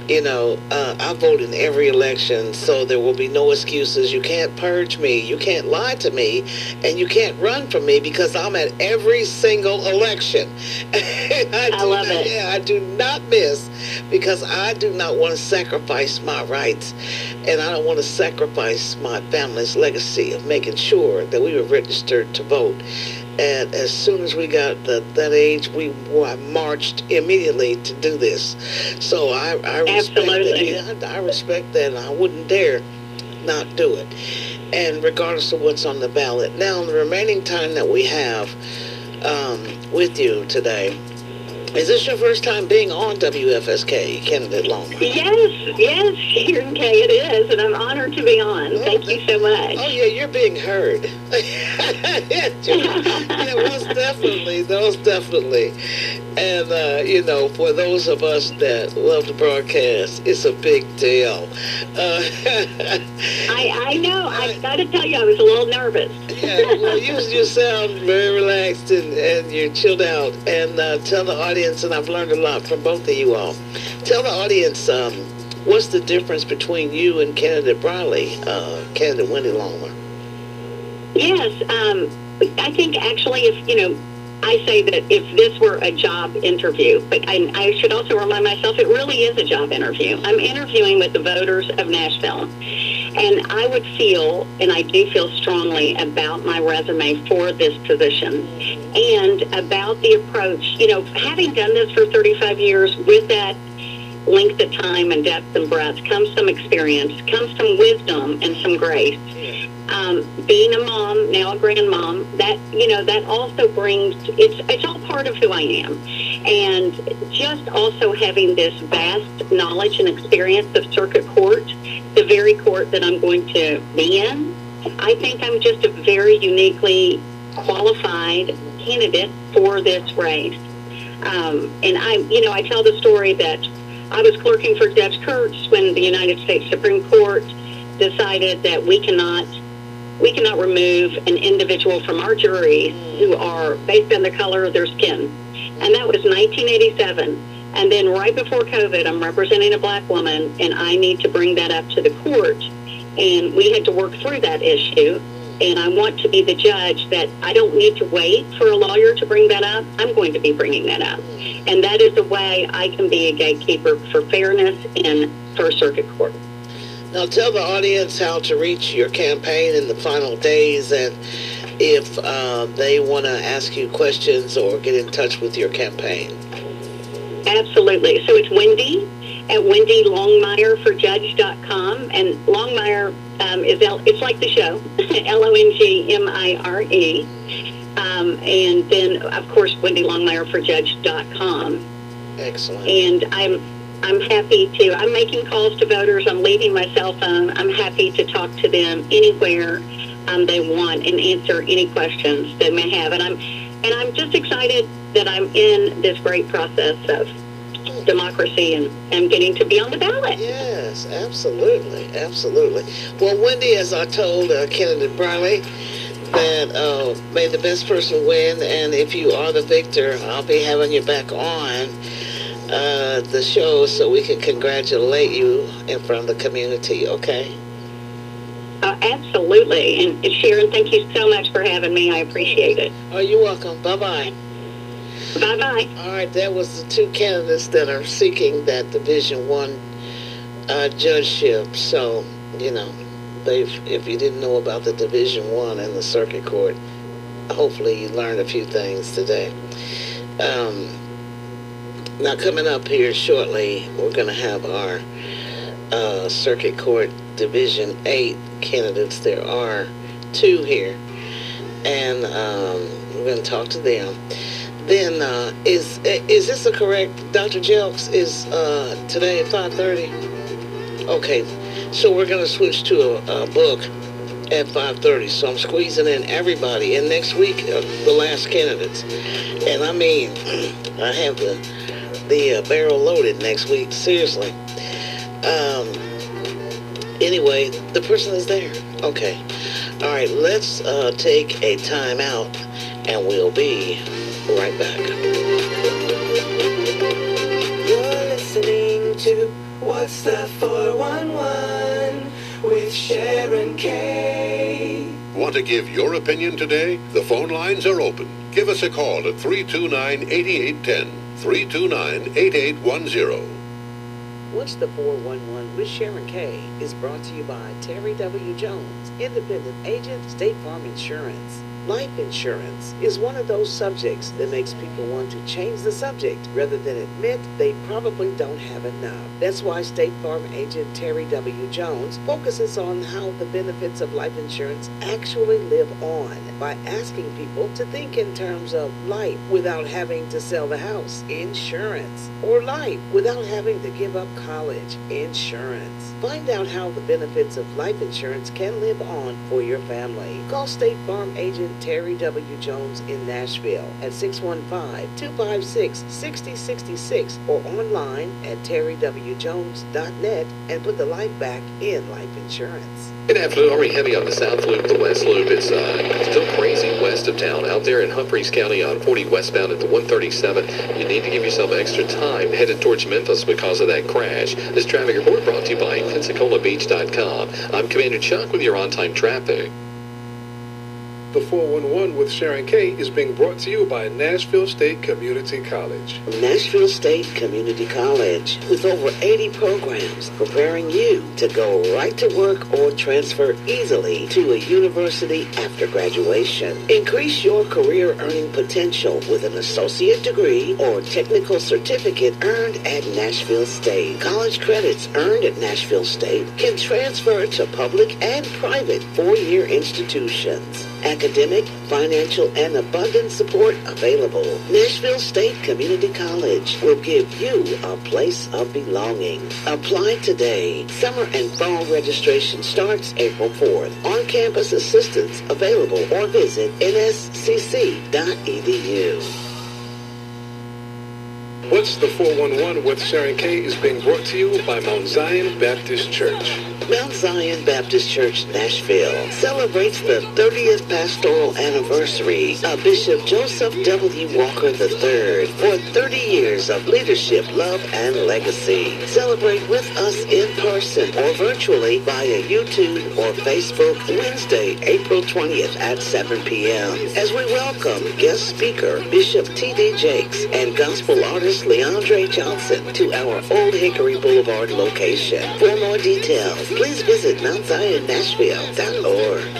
I vote in every election, so there will be no excuses. You can't purge me. You can't lie to me. And you can't run from me because I'm at every single election. I love it. Yeah, I do not miss because I do not want to sacrifice my rights. And I don't want to sacrifice my family's legacy of making sure that we were registered to vote. And as soon as we got that age, I marched immediately to do this. So I respect Absolutely. that. I respect that, and I wouldn't dare not do it. And regardless of what's on the ballot. Now, in the remaining time that we have with you today, is this your first time being on WFSK, Candidate Longmire? Yes, Sharon K, it is, and I'm honored to be on. Thank you so much. Oh, yeah, you're being heard. Yeah, most definitely. And, for those of us that love to broadcast, it's a big deal. I know. I've got to tell you, I was a little nervous. Yeah, well, you sound very relaxed and you're chilled out. And tell the audience, and I've learned a lot from both of you all. Tell the audience what's the difference between you and candidate Briley, candidate Wendy Longmire. Yes, I think actually if, I say that if this were a job interview, but I should also remind myself it really is a job interview. I'm interviewing with the voters of Nashville. And I would feel, and I do feel strongly about my resume for this position and about the approach. Having done this for 35 years, with that length of time and depth and breadth comes some experience, comes some wisdom and some grace. Being a mom, now a grandmom, that also brings, it's all part of who I am. And just also having this vast knowledge and experience of circuit court, the very court that I'm going to be in, I think I'm just a very uniquely qualified candidate for this race. And I tell the story that I was clerking for Judge Kurtz when the United States Supreme Court decided that we cannot remove an individual from our jury who are based on the color of their skin. And that was 1987. And then right before COVID, I'm representing a black woman, and I need to bring that up to the court. And we had to work through that issue. And I want to be the judge that I don't need to wait for a lawyer to bring that up. I'm going to be bringing that up. And that is a way I can be a gatekeeper for fairness in First Circuit Court. Now tell the audience how to reach your campaign in the final days, and if they want to ask you questions or get in touch with your campaign. Absolutely. So it's Wendy at WendyLongmireForJudge.com, and Longmire it's like the show, Longmire. And then, of course, WendyLongmireForJudge.com. Excellent. And I'm happy to, I'm making calls to voters. I'm leaving my cell phone. I'm happy to talk to them anywhere they want and answer any questions they may have. And I'm just excited that I'm in this great process of democracy and getting to be on the ballot. Yes, absolutely. Well, Wendy, as I told candidate Briley, that may the best person win, and if you are the victor, I'll be having you back on the show so we can congratulate you in front of the community, okay? Absolutely. And Sharon, thank you so much for having me. I appreciate it. Oh, you're welcome. Bye-bye. Bye-bye. All right, that was the two candidates that are seeking that Division I judgeship. So, if you didn't know about the Division I and the Circuit Court, hopefully you learned a few things today. Now, coming up here shortly, we're going to have our Circuit Court Division 8 candidates. There are two here, and we're going to talk to them. Then, is this a correct, Dr. Jelks, is today at 5:30? Okay, so we're going to switch to a book at 5:30, so I'm squeezing in everybody. And next week, the last candidates. And I mean, I have the barrel loaded next week, seriously. Anyway, the person is there. Okay. All right, let's take a time out, and we'll be right back. You're listening to What What's the 411 with Sharon K? Want to give your opinion today? The phone lines are open. Give us a call at 329-8810, 329-8810. What's the 411 with Sharon K is brought to you by Terry W. Jones, independent agent, State Farm Insurance. Life insurance is one of those subjects that makes people want to change the subject rather than admit they probably don't have enough. That's why State Farm agent Terry W. Jones focuses on how the benefits of life insurance actually live on by asking people to think in terms of life without having to sell the house, insurance, or life without having to give up college, insurance. Find out how the benefits of life insurance can live on for your family. Call State Farm agent Terry W. Jones in Nashville at 615-256-6066 or online at terrywjones.net and put the life back in life insurance. Good afternoon. Already heavy on the south loop, the west loop. It's still crazy west of town. Out there in Humphreys County on 40 westbound at the 137. You need to give yourself extra time headed towards Memphis because of that crash. This traffic report brought to you by PensacolaBeach.com. I'm Commander Chuck with your on-time traffic. The 411 with Sharon K is being brought to you by Nashville State Community College. Nashville State Community College, with over 80 programs preparing you to go right to work or transfer easily to a university after graduation. Increase your career earning potential with an associate degree or technical certificate earned at Nashville State. College credits earned at Nashville State can transfer to public and private four-year institutions. Academic, financial, and abundant support available. Nashville State Community College will give you a place of belonging. Apply today. Summer and fall registration starts April 4th. On-campus assistance available or visit nscc.edu. What's the 411 with Sharon K is being brought to you by Mount Zion Baptist Church. Mount Zion Baptist Church, Nashville, celebrates the 30th pastoral anniversary of Bishop Joseph W. Walker III for 30 years of leadership, love, and legacy. Celebrate with us in person or virtually via YouTube or Facebook Wednesday, April 20th at 7 p.m. as we welcome guest speaker Bishop T.D. Jakes and gospel artist Leandre Johnson to our Old Hickory Boulevard location. For more details, please visit MountZionNashville.org.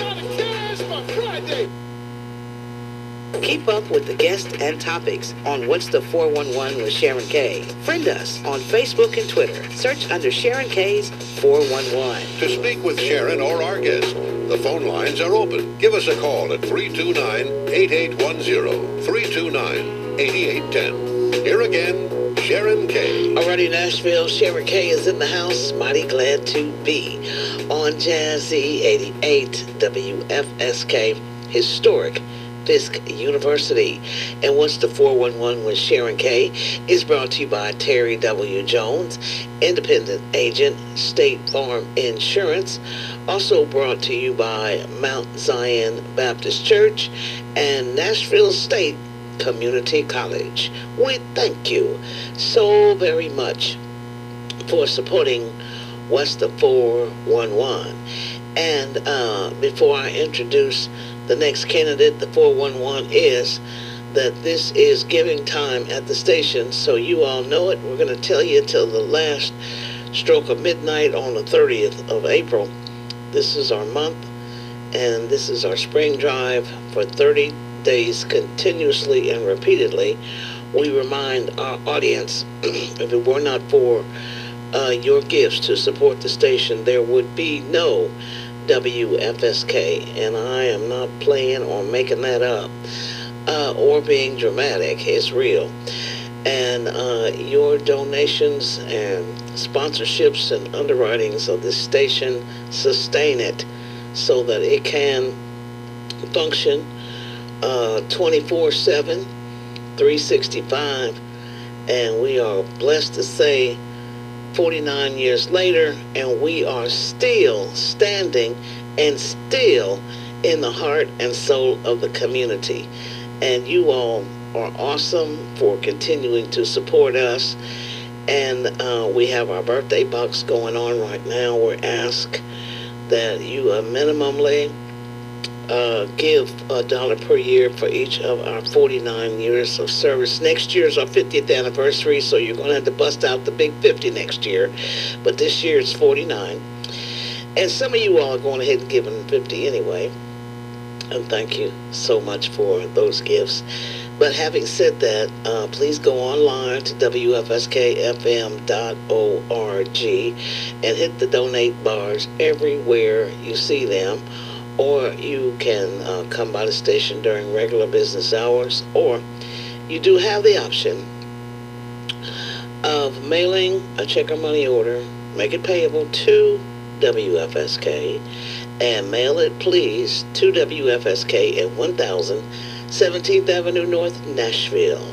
Keep up with the guests and topics on What's the 411 with Sharon K. Friend us on Facebook and Twitter. Search under Sharon K's 411. To speak with Sharon or our guest, the phone lines are open. Give us a call at 329-8810, 329-8810. Here again, Sharon K. Alrighty, Nashville, Sharon K is in the house. Mighty glad to be on Jazzy 88 WFSK, historic Fisk University. And What's the 411 with Sharon K is brought to you by Terry W. Jones, independent agent, State Farm Insurance. Also brought to you by Mount Zion Baptist Church and Nashville State Community College. We thank you so very much for supporting What's the 411. And before I introduce the next candidate, the 411 is that this is giving time at the station, so you all know it. We're going to tell you till the last stroke of midnight on the 30th of April. This is our month, and this is our spring drive for 30 days continuously and repeatedly. We remind our audience, if it were not for your gifts to support the station, there would be no WFSK, and I am not playing or making that up or being dramatic. It's real. And your donations and sponsorships and underwritings of this station sustain it so that it can function 24/7, 365, and we are blessed to say 49 years later, and we are still standing and still in the heart and soul of the community. And you all are awesome for continuing to support us. And we have our birthday box going on right now. We're asked that you minimally give $1 per year for each of our 49 years of service. Next year is our 50th anniversary, so you're going to have to bust out the big 50 next year. But this year it's 49. And some of you all are going ahead and giving 50 anyway. And thank you so much for those gifts. But having said that, please go online to WFSKFM.org and hit the donate bars everywhere you see them. Or you can come by the station during regular business hours. Or you do have the option of mailing a check or money order, make it payable to WFSK, and mail it, please, to WFSK at 1000 17th Avenue North, Nashville,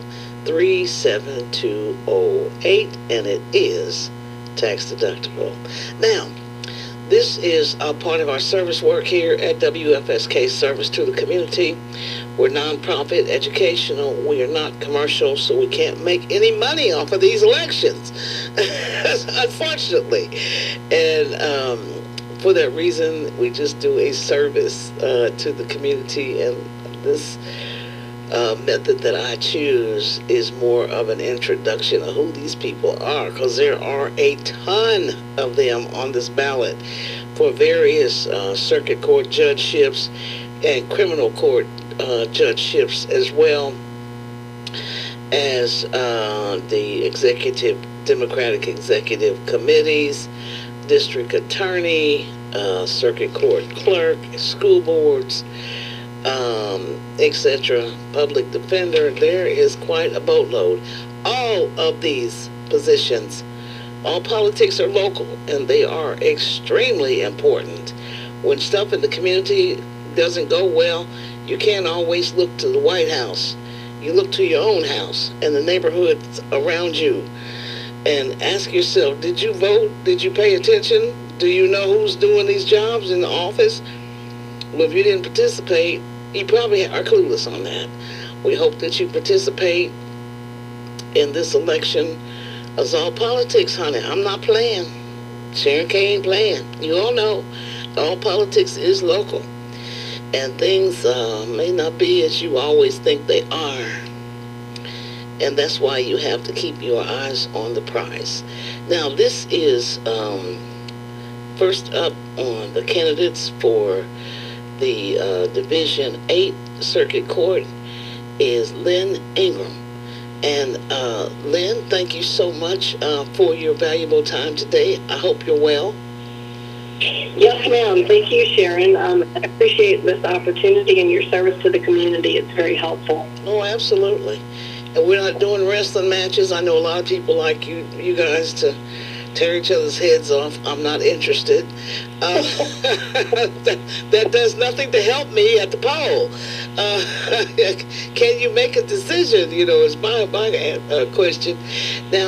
37208, and it is tax deductible. Now, this is a part of our service work here at WFSK, service to the community. We're nonprofit, educational. We are not commercial, so we can't make any money off of these elections, unfortunately. And for that reason, we just do a service to the community, and this method that I choose is more of an introduction of who these people are, because there are a ton of them on this ballot for various circuit court judgeships and criminal court judgeships, as well as the Democratic executive committees, district attorney, circuit court clerk, school boards, etc., public defender. There is quite a boatload. All of these positions, all politics are local, and they are extremely important. When stuff in the community doesn't go well, you can't always look to the White House. You look to your own house and the neighborhoods around you and ask yourself, did you vote? Did you pay attention? Do you know who's doing these jobs in the office? Well, if you didn't participate, you probably are clueless on that. We hope that you participate in this election. It's all politics, honey. I'm not playing. Sharon K ain't playing. You all know all politics is local. And things may not be as you always think they are. And that's why you have to keep your eyes on the prize. Now, this is first up on the candidates for the Division 8 Circuit Court is Lynn Ingram. And Lynn, thank you so much for your valuable time today. I hope you're well. Yes, ma'am. Thank you, Sharon. I appreciate this opportunity and your service to the community. It's very helpful. Oh, absolutely. And we're not doing wrestling matches. I know a lot of people like you guys to tear each other's heads off. I'm not interested. That does nothing to help me at the poll. Can you make a decision? You know, is my question. Now,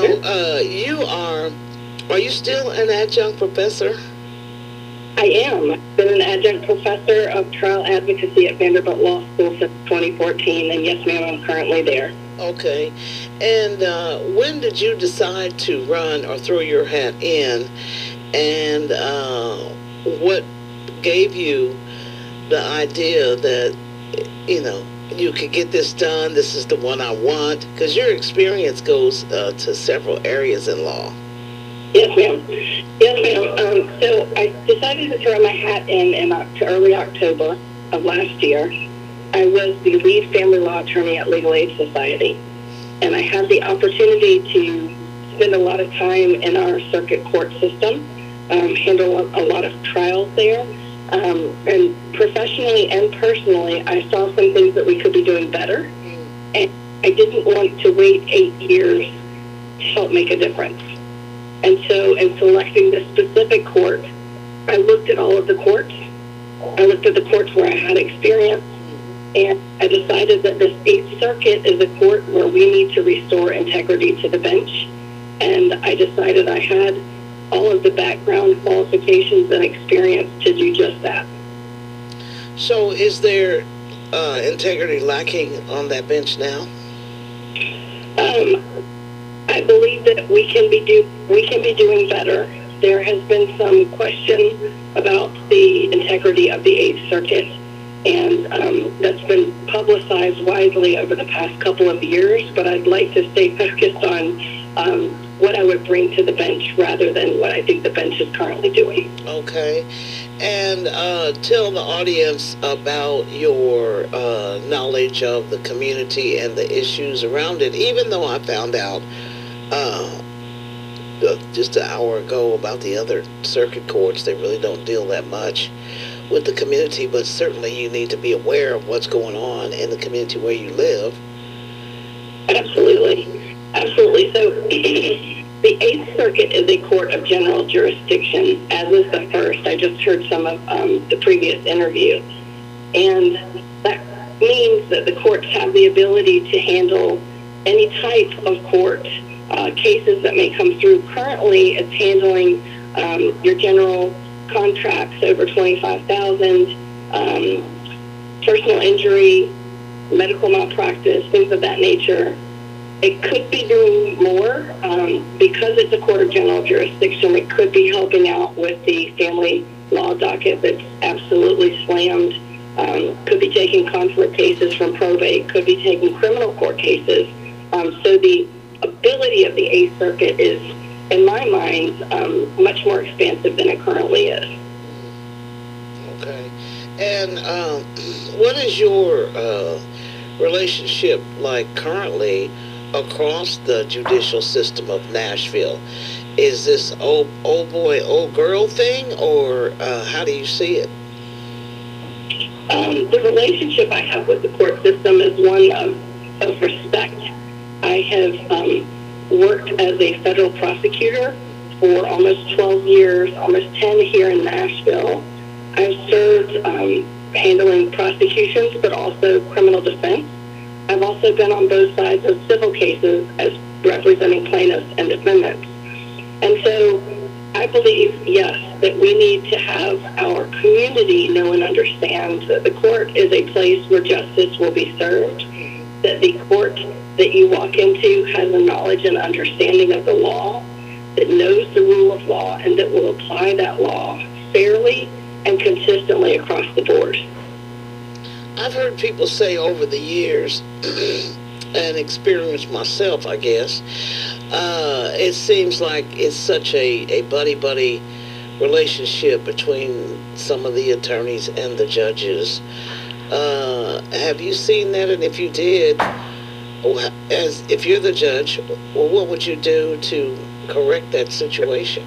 are you still an adjunct professor? I am. I've been an adjunct professor of trial advocacy at Vanderbilt Law School since 2014, and yes, ma'am, I'm currently there. Okay. And when did you decide to run or throw your hat in? And what gave you the idea that, you know, you could get this done, this is the one I want? Because your experience goes to several areas in law. Yes, ma'am. Yes, ma'am. So I decided to throw my hat in early October of last year. I was the lead family law attorney at Legal Aid Society, and I had the opportunity to spend a lot of time in our circuit court system, handle a lot of trials there, and professionally and personally, I saw some things that we could be doing better, and I didn't want to wait 8 years to help make a difference. And so in selecting this specific court, I looked at all of the courts. I looked at the courts where I had experience, and I decided that this 8th Circuit is a court where we need to restore integrity to the bench. And I decided I had all of the background, qualifications, and experience to do just that. So is there I I believe that we can be doing better. There has been some question about the integrity of the Eighth Circuit, and that's been publicized widely over the past couple of years. But I'd like to stay focused on what I would bring to the bench rather than what I think the bench is currently doing. Okay. And tell the audience about your knowledge of the community and the issues around it, even though I found out just an hour ago about the other circuit courts. They really don't deal that much with the community, but certainly you need to be aware of what's going on in the community where you live. Absolutely. Absolutely. So the Eighth Circuit is a court of general jurisdiction, as is the First. I just heard some of the previous interview. And that means that the courts have the ability to handle any type of court cases that may come through. Currently, it's handling your general contracts over $25,000, personal injury, medical malpractice, things of that nature. It could be doing more because it's a court of general jurisdiction. It could be helping out with the family law docket that's absolutely slammed. Could be taking conflict cases from probate. Could be taking criminal court cases. So the ability of the Eighth Circuit is, in my mind, much more expansive than it currently is. Okay. And what is your relationship like currently across the judicial system of Nashville? Is this old boy, old girl thing, or how do you see it? The relationship I have with the court system is one of respect. I have worked as a federal prosecutor for almost 12 years, almost 10 here in Nashville. I've served handling prosecutions, but also criminal defense. I've also been on both sides of civil cases as representing plaintiffs and defendants. And so I believe, yes, that we need to have our community know and understand that the court is a place where justice will be served, that the court that you walk into has a knowledge and understanding of the law, that knows the rule of law, and that will apply that law fairly and consistently across the board. I've heard people say over the years, and experienced myself, I guess, it seems like it's such a buddy-buddy relationship between some of the attorneys and the judges. Have you seen that? And if you did, if you're the judge, well, what would you do to correct that situation?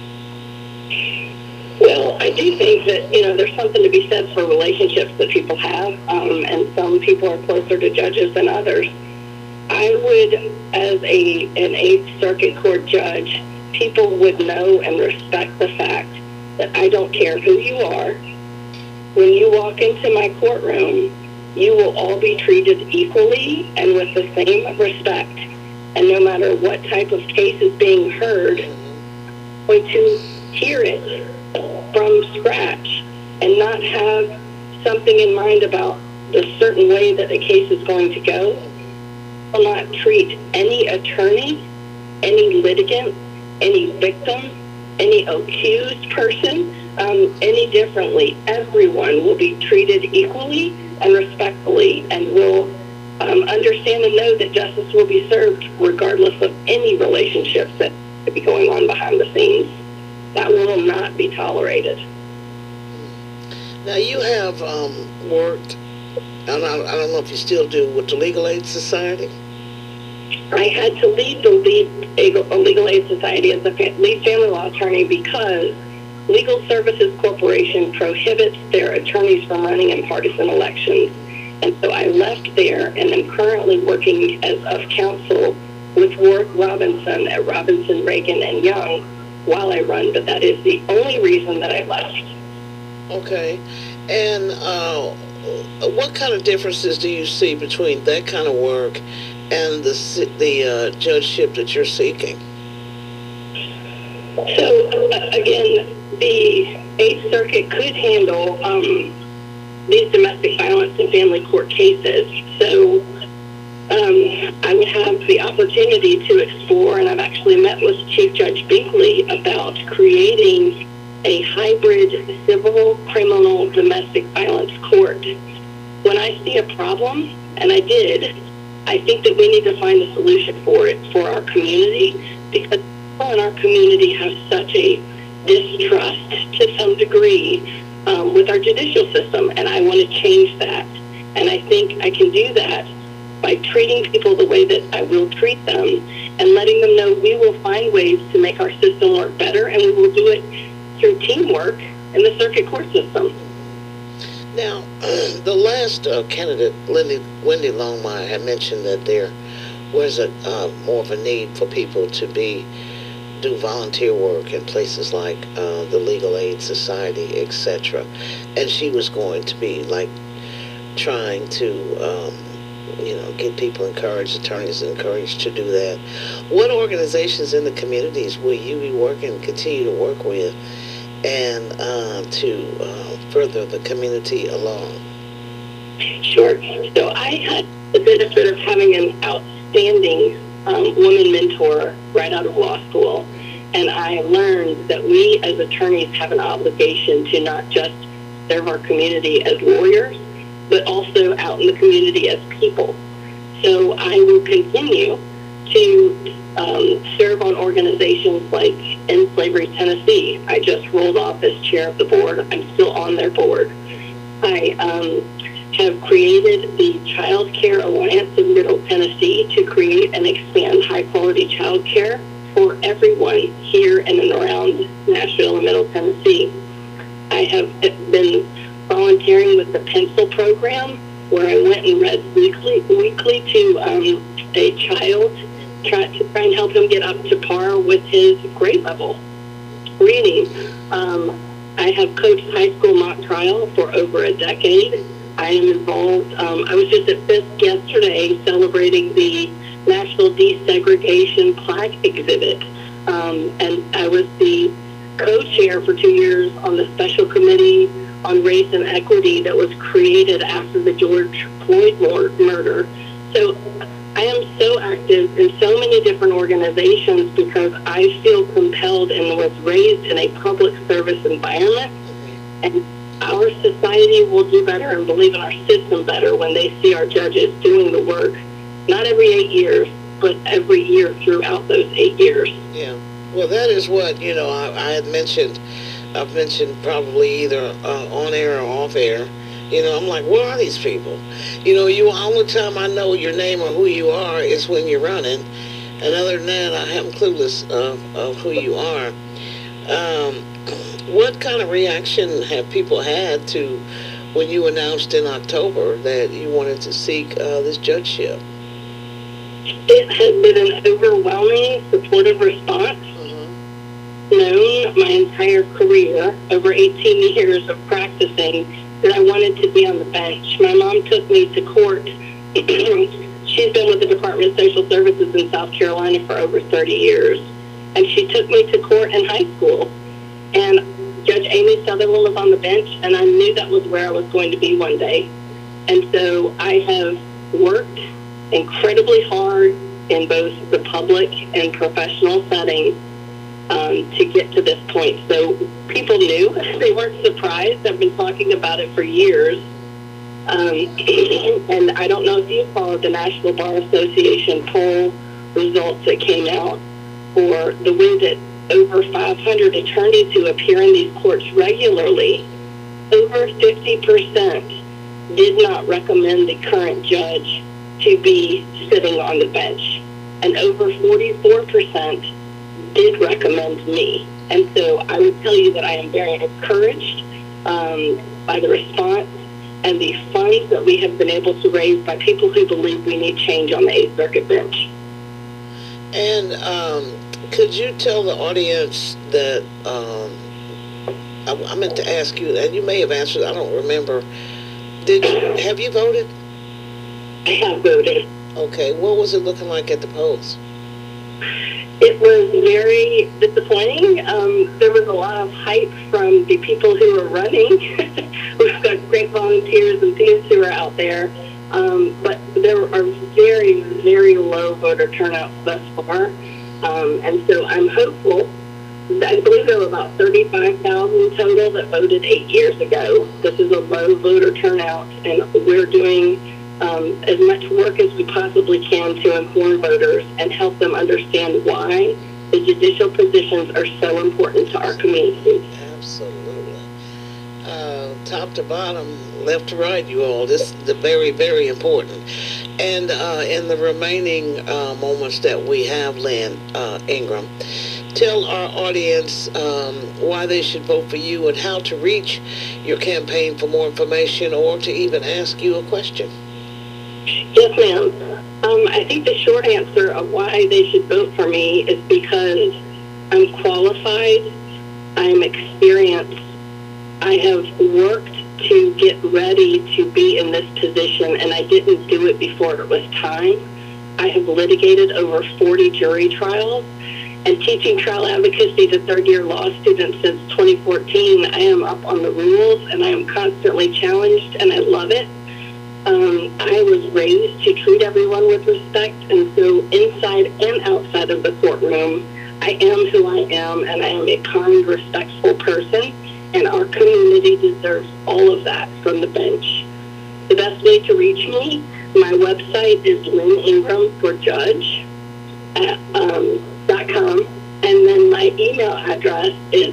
Well, I do think that, there's something to be said for relationships that people have, and some people are closer to judges than others. I would, as an Eighth Circuit Court judge, people would know and respect the fact that I don't care who you are. When you walk into my courtroom, you will all be treated equally and with the same respect. And no matter what type of case is being heard, I'm going to hear it from scratch and not have something in mind about the certain way that the case is going to go. I will not treat any attorney, any litigant, any victim, any accused person any differently. Everyone will be treated equally and respectfully, and will understand and know that justice will be served regardless of any relationships that could be going on behind the scenes. That will not be tolerated. Now, you have worked, and I don't know if you still do, with the Legal Aid Society? I had to leave the Legal Aid Society as a lead family law attorney because Legal Services Corporation prohibits their attorneys from running in partisan elections. And so I left there and am currently working as of counsel with Warwick Robinson at Robinson, Reagan, and Young while I run, but that is the only reason that I left. Okay. And what kind of differences do you see between that kind of work and the judgeship that you're seeking? So, again, the Eighth Circuit could handle these domestic violence and family court cases. So, I would have the opportunity to explore, and I've actually met with Chief Judge Binkley about creating a hybrid civil, criminal, domestic violence court. When I see a problem, and I did, I think that we need to find a solution for it for our community, because people in our community have such a distrust to some degree with our judicial system, and I want to change that. And I think I can do that by treating people the way that I will treat them and letting them know we will find ways to make our system work better, and we will do it through teamwork in the circuit court system. Now, the last candidate, Wendy Longmire, had mentioned that there was a more of a need for people to do volunteer work in places like the Legal Aid Society, etc. And she was going to be like trying to get people encouraged, attorneys encouraged to do that. What organizations in the communities will you be continue to work with, and to further the community along? Sure. So I had the benefit of having an outstanding woman mentor right out of law school, and I learned that we as attorneys have an obligation to not just serve our community as lawyers, but also out in the community as people. So I will continue to serve on organizations like End Slavery Tennessee. I just rolled off as chair of the board. I'm still on their board. I have created the Child Care Alliance of Middle Tennessee to create and expand high-quality child care for everyone here in and around Nashville and Middle Tennessee. I have been volunteering with the Pencil program, where I went and read weekly to a child, try and help him get up to par with his grade level reading. I have coached high school mock trial for over a decade. I am involved. I was just at Fisk yesterday celebrating the National Desegregation Plaque exhibit, and I was the co-chair for 2 years on the special committee on race and equity that was created after the George Floyd murder. So I am so active in so many different organizations because I feel compelled and was raised in a public service environment. And our society will do better and believe in our system better when they see our judges doing the work, not every 8 years, but every year throughout those 8 years. Yeah. Well, that is what, I had mentioned. I've mentioned probably either on air or off air. I'm like, where are these people? You only time I know your name or who you are is when you're running. And other than that, I am clueless of who you are. What kind of reaction have people had to when you announced in October that you wanted to seek this judgeship? It has been an overwhelming supportive response. Known my entire career, over 18 years of practicing, that I wanted to be on the bench. My mom took me to court. She's been with the Department of Social Services in South Carolina for over 30 years. And she took me to court in high school. And Judge Amy Sutherland was on the bench, and I knew that was where I was going to be one day. And so I have worked incredibly hard in both the public and professional setting to get to this point. So people knew. They weren't surprised. I've been talking about it for years. And I don't know if you followed the National Bar Association poll results that came out for the way that over 500 attorneys who appear in these courts regularly, over 50% did not recommend the current judge to be sitting on the bench. And over 44% did recommend me. And so I would tell you that I am very encouraged by the response and the funds that we have been able to raise by people who believe we need change on the 8th Circuit bench. And could you tell the audience that I meant to ask you, and you may have answered, I don't remember. Have you voted? I have voted. Okay. What was it looking like at the polls? It was very disappointing. There was a lot of hype from the people who are running. We've got great volunteers and teams who are out there. But there are very, low voter turnout thus far. And so I'm hopeful. I believe there were about 35,000 total that voted 8 years ago. This is a low voter turnout, and we're doing as much work as we possibly can to inform voters and help them understand why the judicial positions are so important to our community. Absolutely. Top to bottom, left to right, you all. This is very, very important. And in the remaining moments that we have, Lynn Ingram, tell our audience why they should vote for you and how to reach your campaign for more information or to even ask you a question. Yes, ma'am. I think the short answer of why they should vote for me is because I'm qualified, I'm experienced, I have worked to get ready to be in this position, and I didn't do it before it was time. I have litigated over 40 jury trials, and teaching trial advocacy to third-year law students since 2014, I am up on the rules, and I am constantly challenged, and I love it. I was raised to treat everyone with respect, and so inside and outside of the courtroom, I am who I am, and I am a kind, respectful person, and our community deserves all of that from the bench. The best way to reach me, my website is lynningramforjudge.com, and then my email address is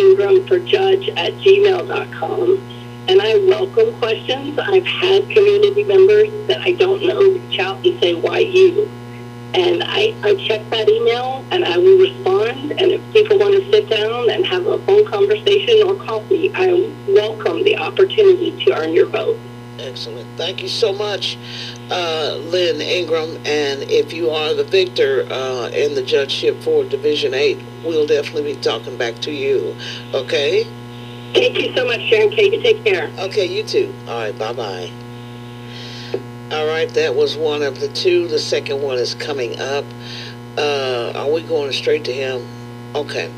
lynningramforjudge@gmail.com. And I welcome questions. I've had community members that I don't know reach out and say, why you? And I check that email and I will respond. And if people want to sit down and have a phone conversation or coffee, I welcome the opportunity to earn your vote. Excellent. Thank you so much, Lynn Ingram. And if you are the victor in the judgeship for Division 8, we'll definitely be talking back to you. Okay? Thank you so much, Sharon Kate. You take care. Okay, you too. All right, bye-bye. All right, that was one of the two. The second one is coming up. Are we going straight to him? Okay.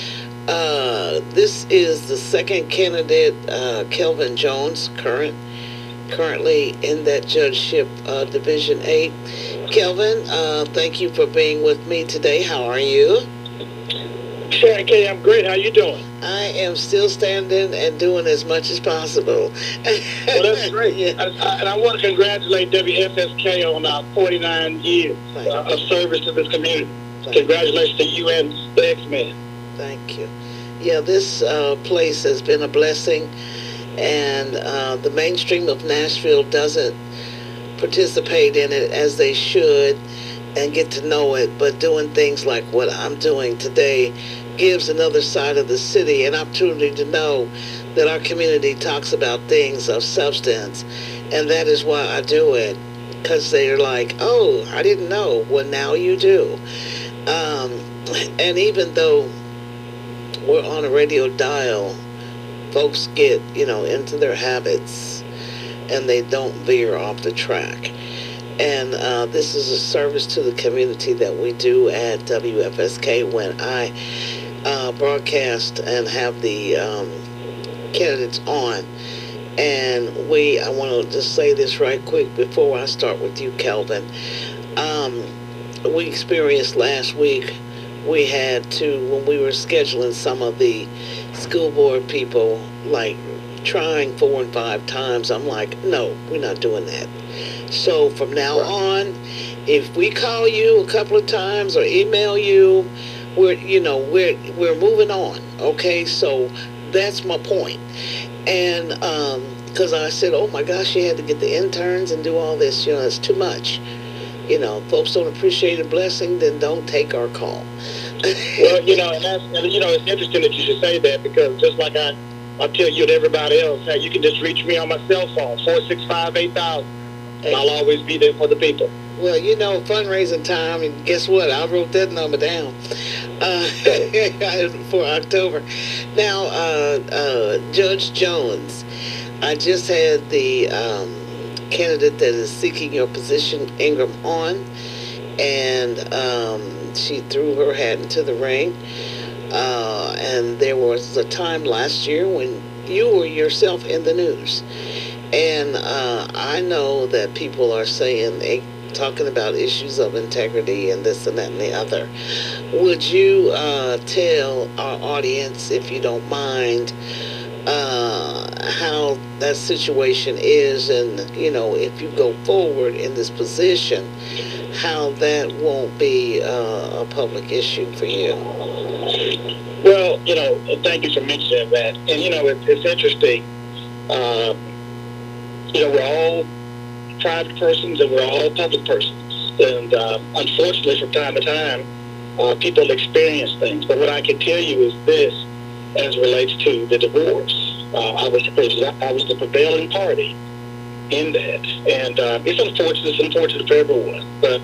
This is the second candidate, Kelvin Jones, currently in that judgeship, Division 8. Kelvin, thank you for being with me today. How are you? Sharon Kay, I'm great. How you doing? I am still standing and doing as much as possible. Well, that's great. Yeah. And I want to congratulate WFSK on our 49 years of service to this community. Congratulations to you and the X-Men. Thank you. Yeah, this place has been a blessing, and the mainstream of Nashville doesn't participate in it as they should and get to know it, but doing things like what I'm doing today gives another side of the city an opportunity to know that our community talks about things of substance, and that is why I do it, because they're like, oh, I didn't know. Well, now you do. And even though we're on a radio dial, folks get, into their habits, and they don't veer off the track. And this is a service to the community that we do at WFSK when I broadcast and have the candidates on. And I want to just say this right quick before I start with you, Kelvin. We experienced last week, we had to, when we were scheduling some of the school board people, like trying 4 and 5 times, I'm like, no, we're not doing that. So from now on, if we call you a couple of times or email you, we're moving on. Okay, so that's my point. And because I said, oh my gosh, you had to get the interns and do all this. It's too much. Folks don't appreciate a blessing, then don't take our call. Well, it's interesting that you should say that, because just like I tell you and everybody else, hey, you can just reach me on my cell phone, 465-8000. I'll always be there for the people. Well, fundraising time, and guess what? I wrote that number down for October. Now, Judge Jones, I just had the candidate that is seeking your position, Ingram, on, and she threw her hat into the ring. And there was a time last year when you were yourself in the news. And I know that people are saying talking about issues of integrity and this and that and the other. Would you tell our audience, if you don't mind, how that situation is, and if you go forward in this position, how that won't be a public issue for you? Well, thank you for mentioning that. And it's interesting. We're all private persons and we're all public persons, and unfortunately, from time to time, people experience things. But what I can tell you is this, as it relates to the divorce. I was the prevailing party in that, and it's unfortunate for everyone. But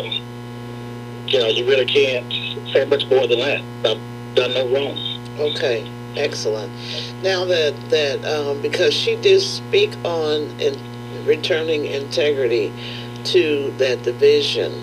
you really can't say much more than that. I've done no wrong. Okay, excellent. Now that because she did speak on returning integrity to that division,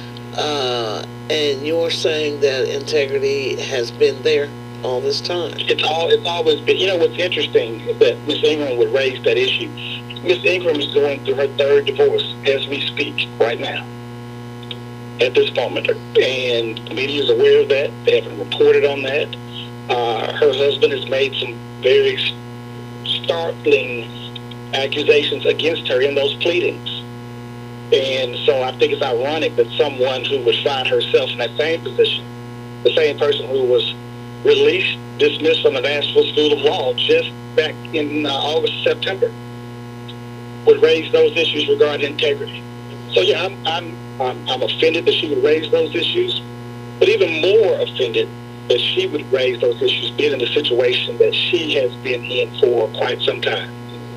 and you're saying that integrity has been there all this time. It's always been. What's interesting is that Miss Ingram would raise that issue. Miss Ingram is going through her third divorce as we speak right now, at this moment, and the media is aware of that. They haven't reported on that. Her husband has made some very startling accusations against her in those pleadings, and so I think it's ironic that someone who would find herself in that same position, the same person who was dismissed from the Nashville School of Law just back in August, September, would raise those issues regarding integrity. So yeah, I'm offended that she would raise those issues, but even more offended that she would raise those issues being in the situation that she has been in for quite some time.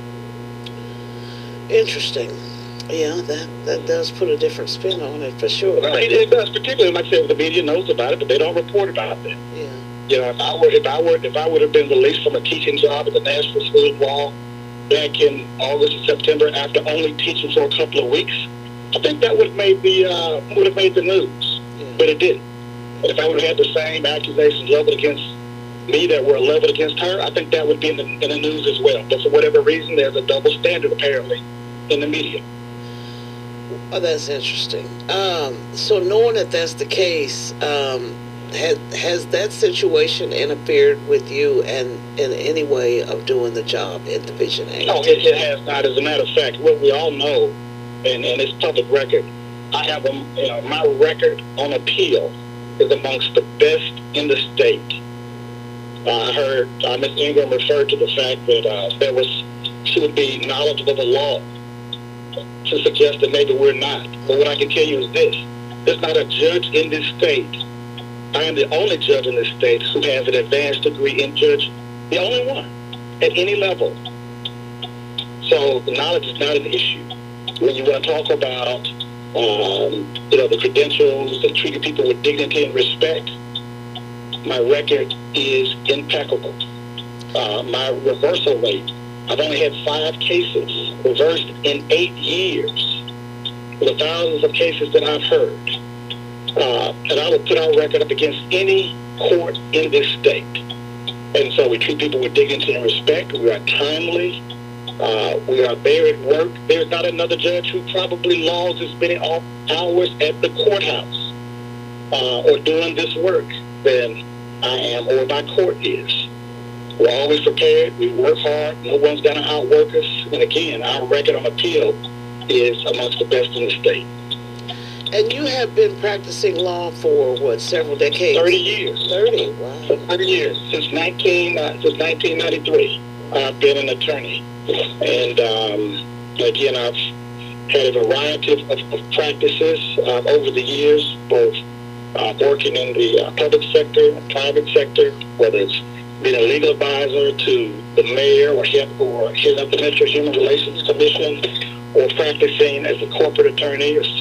Interesting. Yeah, that does put a different spin on it for sure. Well, it does, particularly like I said, the media knows about it, but they don't report about it. Yeah. If I would have been released from a teaching job at the Nashville School of Law back in August and September after only teaching for a couple of weeks, I think that would have made the news. Yeah. But it didn't. And if I would have had the same accusations leveled against me that were leveled against her, I think that would be in the news as well. But for whatever reason, there's a double standard apparently in the media. Oh, that's interesting. So knowing that that's the case, has that situation interfered with you and in any way of doing the job in Division 8? No, it has not. As a matter of fact, what we all know, and it's public record, I have my record on appeal is amongst the best in the state. I heard Ms. Ingram refer to the fact that she would be knowledgeable of the law, to suggest that maybe we're not. But what I can tell you is this: there's not a judge in this state. I am the only judge in this state who has an advanced degree in judge, the only one at any level. So the knowledge is not an issue. When you want to talk about the credentials and treating people with dignity and respect, my record is impeccable. My reversal rate, I've only had 5 cases reversed in 8 years, with the thousands of cases that I've heard. And I would put our record up against any court in this state. And so we treat people with dignity and respect. We are timely. We are there at work. There's not another judge who probably logs as many hours at the courthouse or doing this work than I am or my court is. We're always prepared. We work hard. No one's going to outwork us. And again, our record on appeal is amongst the best in the state. And you have been practicing law for, several decades? 30 years. 30, wow. 30 years. Since 1993, I've been an attorney. And again, I've had a variety of practices over the years, both working in the public sector, private sector, whether it's being a legal advisor to the mayor or head of the Metro Human Relations Commission, or practicing as a corporate attorney, or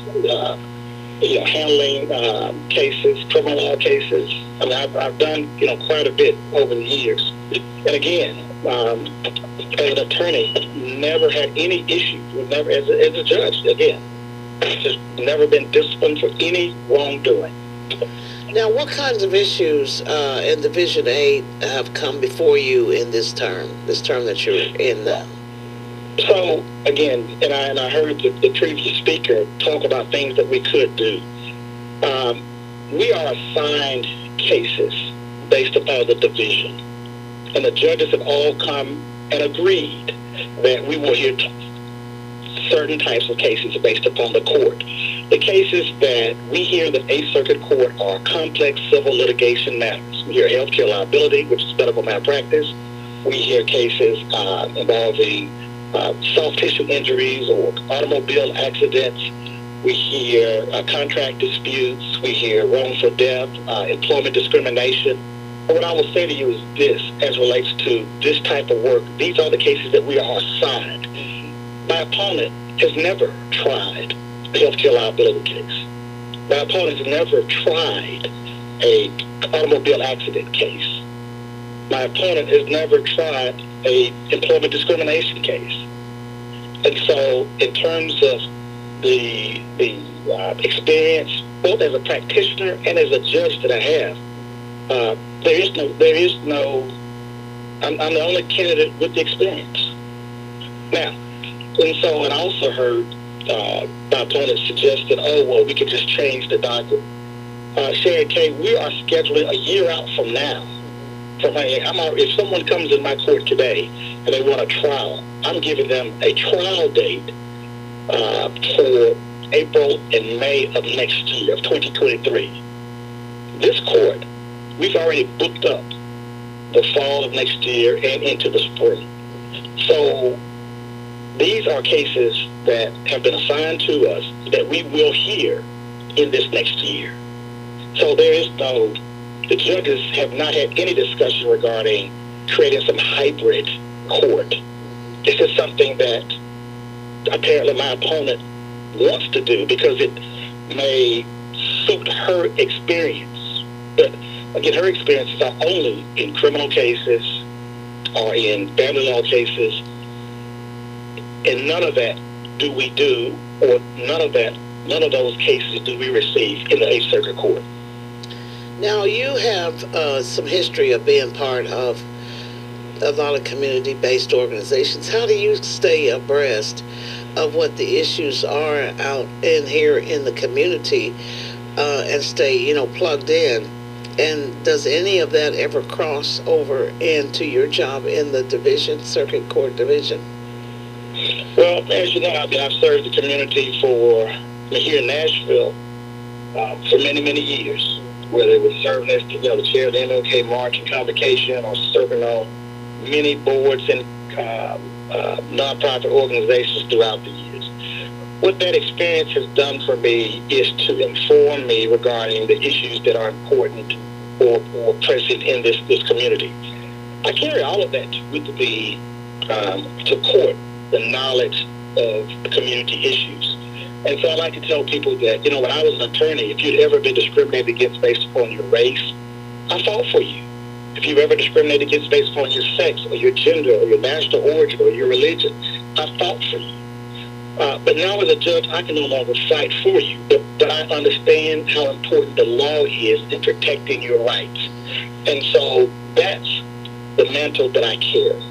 handling cases, criminal law cases. I mean, I've done quite a bit over the years. And again, as an attorney, never had any issues. Never as a judge. Again, just never been disciplined for any wrongdoing. Now, what kinds of issues in Division 8 have come before you in this term that you're in now? So again, and I heard the previous speaker talk about things that we could do. We are assigned cases based upon the division, and the judges have all come and agreed that we will hear certain types of cases based upon the court. The cases that we hear in the 8th Circuit Court are complex civil litigation matters. We hear healthcare liability, which is medical malpractice. We hear cases involving soft tissue injuries or automobile accidents. We hear contract disputes. We hear wrongful death, employment discrimination. And what I will say to you is this, as relates to this type of work, these are the cases that we are assigned. My opponent has never tried a healthcare liability case. My opponent has never tried a automobile accident case. My opponent has never tried a employment discrimination case. And so in terms of the experience, both as a practitioner and as a judge that I have, there is no, I'm the only candidate with the experience. Now, and I also heard my opponent suggested, oh, well, we could just change the docket. Sherry Kay, we are scheduling a year out from now. If someone comes in my court today and they want a trial, I'm giving them a trial date for April and May of next year, of 2023. This court, we've already booked up the fall of next year and into the spring. So these are cases that have been assigned to us that we will hear in this next year. So the judges have not had any discussion regarding creating some hybrid court. This is something that apparently my opponent wants to do because it may suit her experience. But again, her experiences are only in criminal cases or in family law cases, and none of that do we do, or none of those cases do we receive in the 8th Circuit Court. Now, you have some history of being part of a lot of community-based organizations. How do you stay abreast of what the issues are out in here in the community and stay, plugged in? And does any of that ever cross over into your job in the Circuit Court Division? Well, as you know, I've served the community here in Nashville for many, many years, whether it was serving as the chair of the MLK March and Convocation or serving on many boards and nonprofit organizations throughout the years. What that experience has done for me is to inform me regarding the issues that are important or present in this community. I carry all of that with me to court, the knowledge of community issues. And so I like to tell people that, when I was an attorney, if you'd ever been discriminated against based upon your race, I fought for you. If you've ever discriminated against based upon your sex or your gender or your national origin or your religion, I fought for you. But now as a judge, I can no longer fight for you. But I understand how important the law is in protecting your rights. And so that's the mantle that I carry.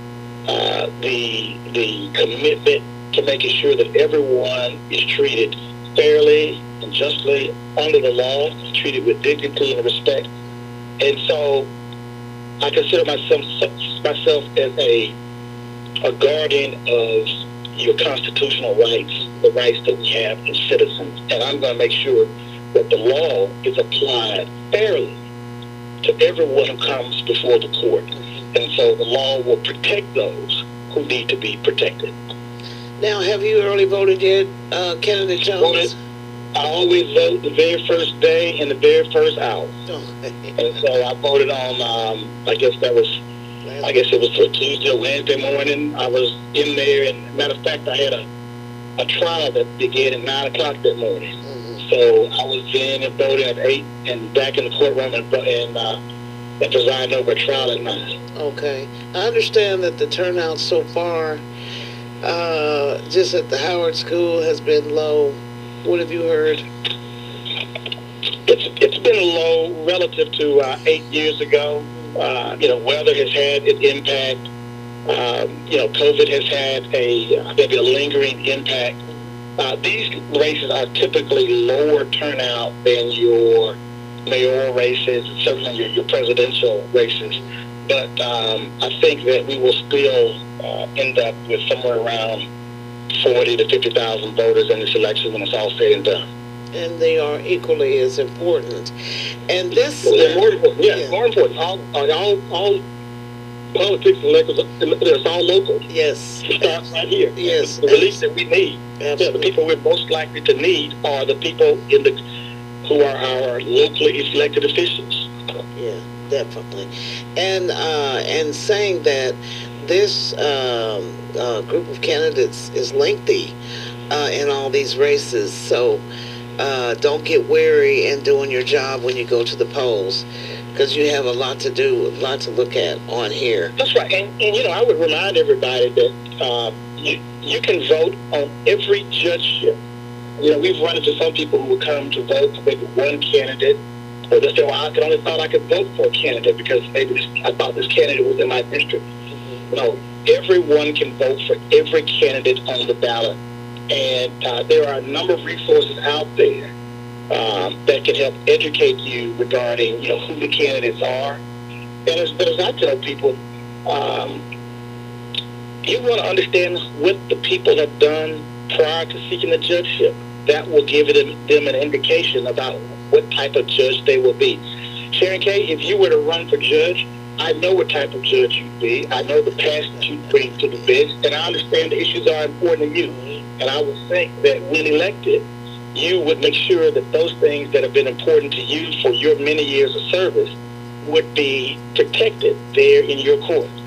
The commitment to making sure that everyone is treated fairly and justly under the law, treated with dignity and respect. And so I consider myself as a guardian of your constitutional rights, the rights that we have as citizens. And I'm going to make sure that the law is applied fairly to everyone who comes before the court. And so the law will protect those who need to be protected. Now, have you early voted yet, Candidate Jones? I always vote the very first day and the very first hour. And so I voted on, I guess it was for Tuesday or Wednesday morning. I was in there, and matter of fact, I had a trial that began at 9 o'clock that morning. Mm-hmm. So I was in and voted at 8 and back in the courtroom and presided over a trial at 9. Okay. I understand that the turnout so far just at the Howard School has been low. What have you heard? It's been low relative to 8 years ago. Weather has had its impact. COVID has had maybe a lingering impact. These races are typically lower turnout than your mayoral races, certainly your presidential races. But I think that we will still end up with somewhere around 40 to 50,000 voters in this election when it's all said and done. And they are equally as important. And this... they're more important. Yeah, more important. All politics and elections, it's all local. Yes. It starts right here. Yes. The relief that we need. Absolutely. Yeah, the people we're most likely to need are the people who are our locally elected officials. Yeah, definitely. And saying that this group of candidates is lengthy in all these races, so don't get weary in doing your job when you go to the polls, because you have a lot to do, a lot to look at on here. That's right. And I would remind everybody that you can vote on every judgeship. We've run into some people who would come to vote for maybe one candidate, or they say, well, I only thought I could vote for a candidate because maybe I thought this candidate was in my district. No, everyone can vote for every candidate on the ballot. And there are a number of resources out there that can help educate you regarding, who the candidates are. And as I tell people, you want to understand what the people have done prior to seeking the judgeship. That will give them an indication about what type of judge they will be. Sharon Kay, if you were to run for judge, I know what type of judge you'd be. I know the past that you bring to the bench, and I understand the issues are important to you. And I would think that when elected, you would make sure that those things that have been important to you for your many years of service would be protected there in your court.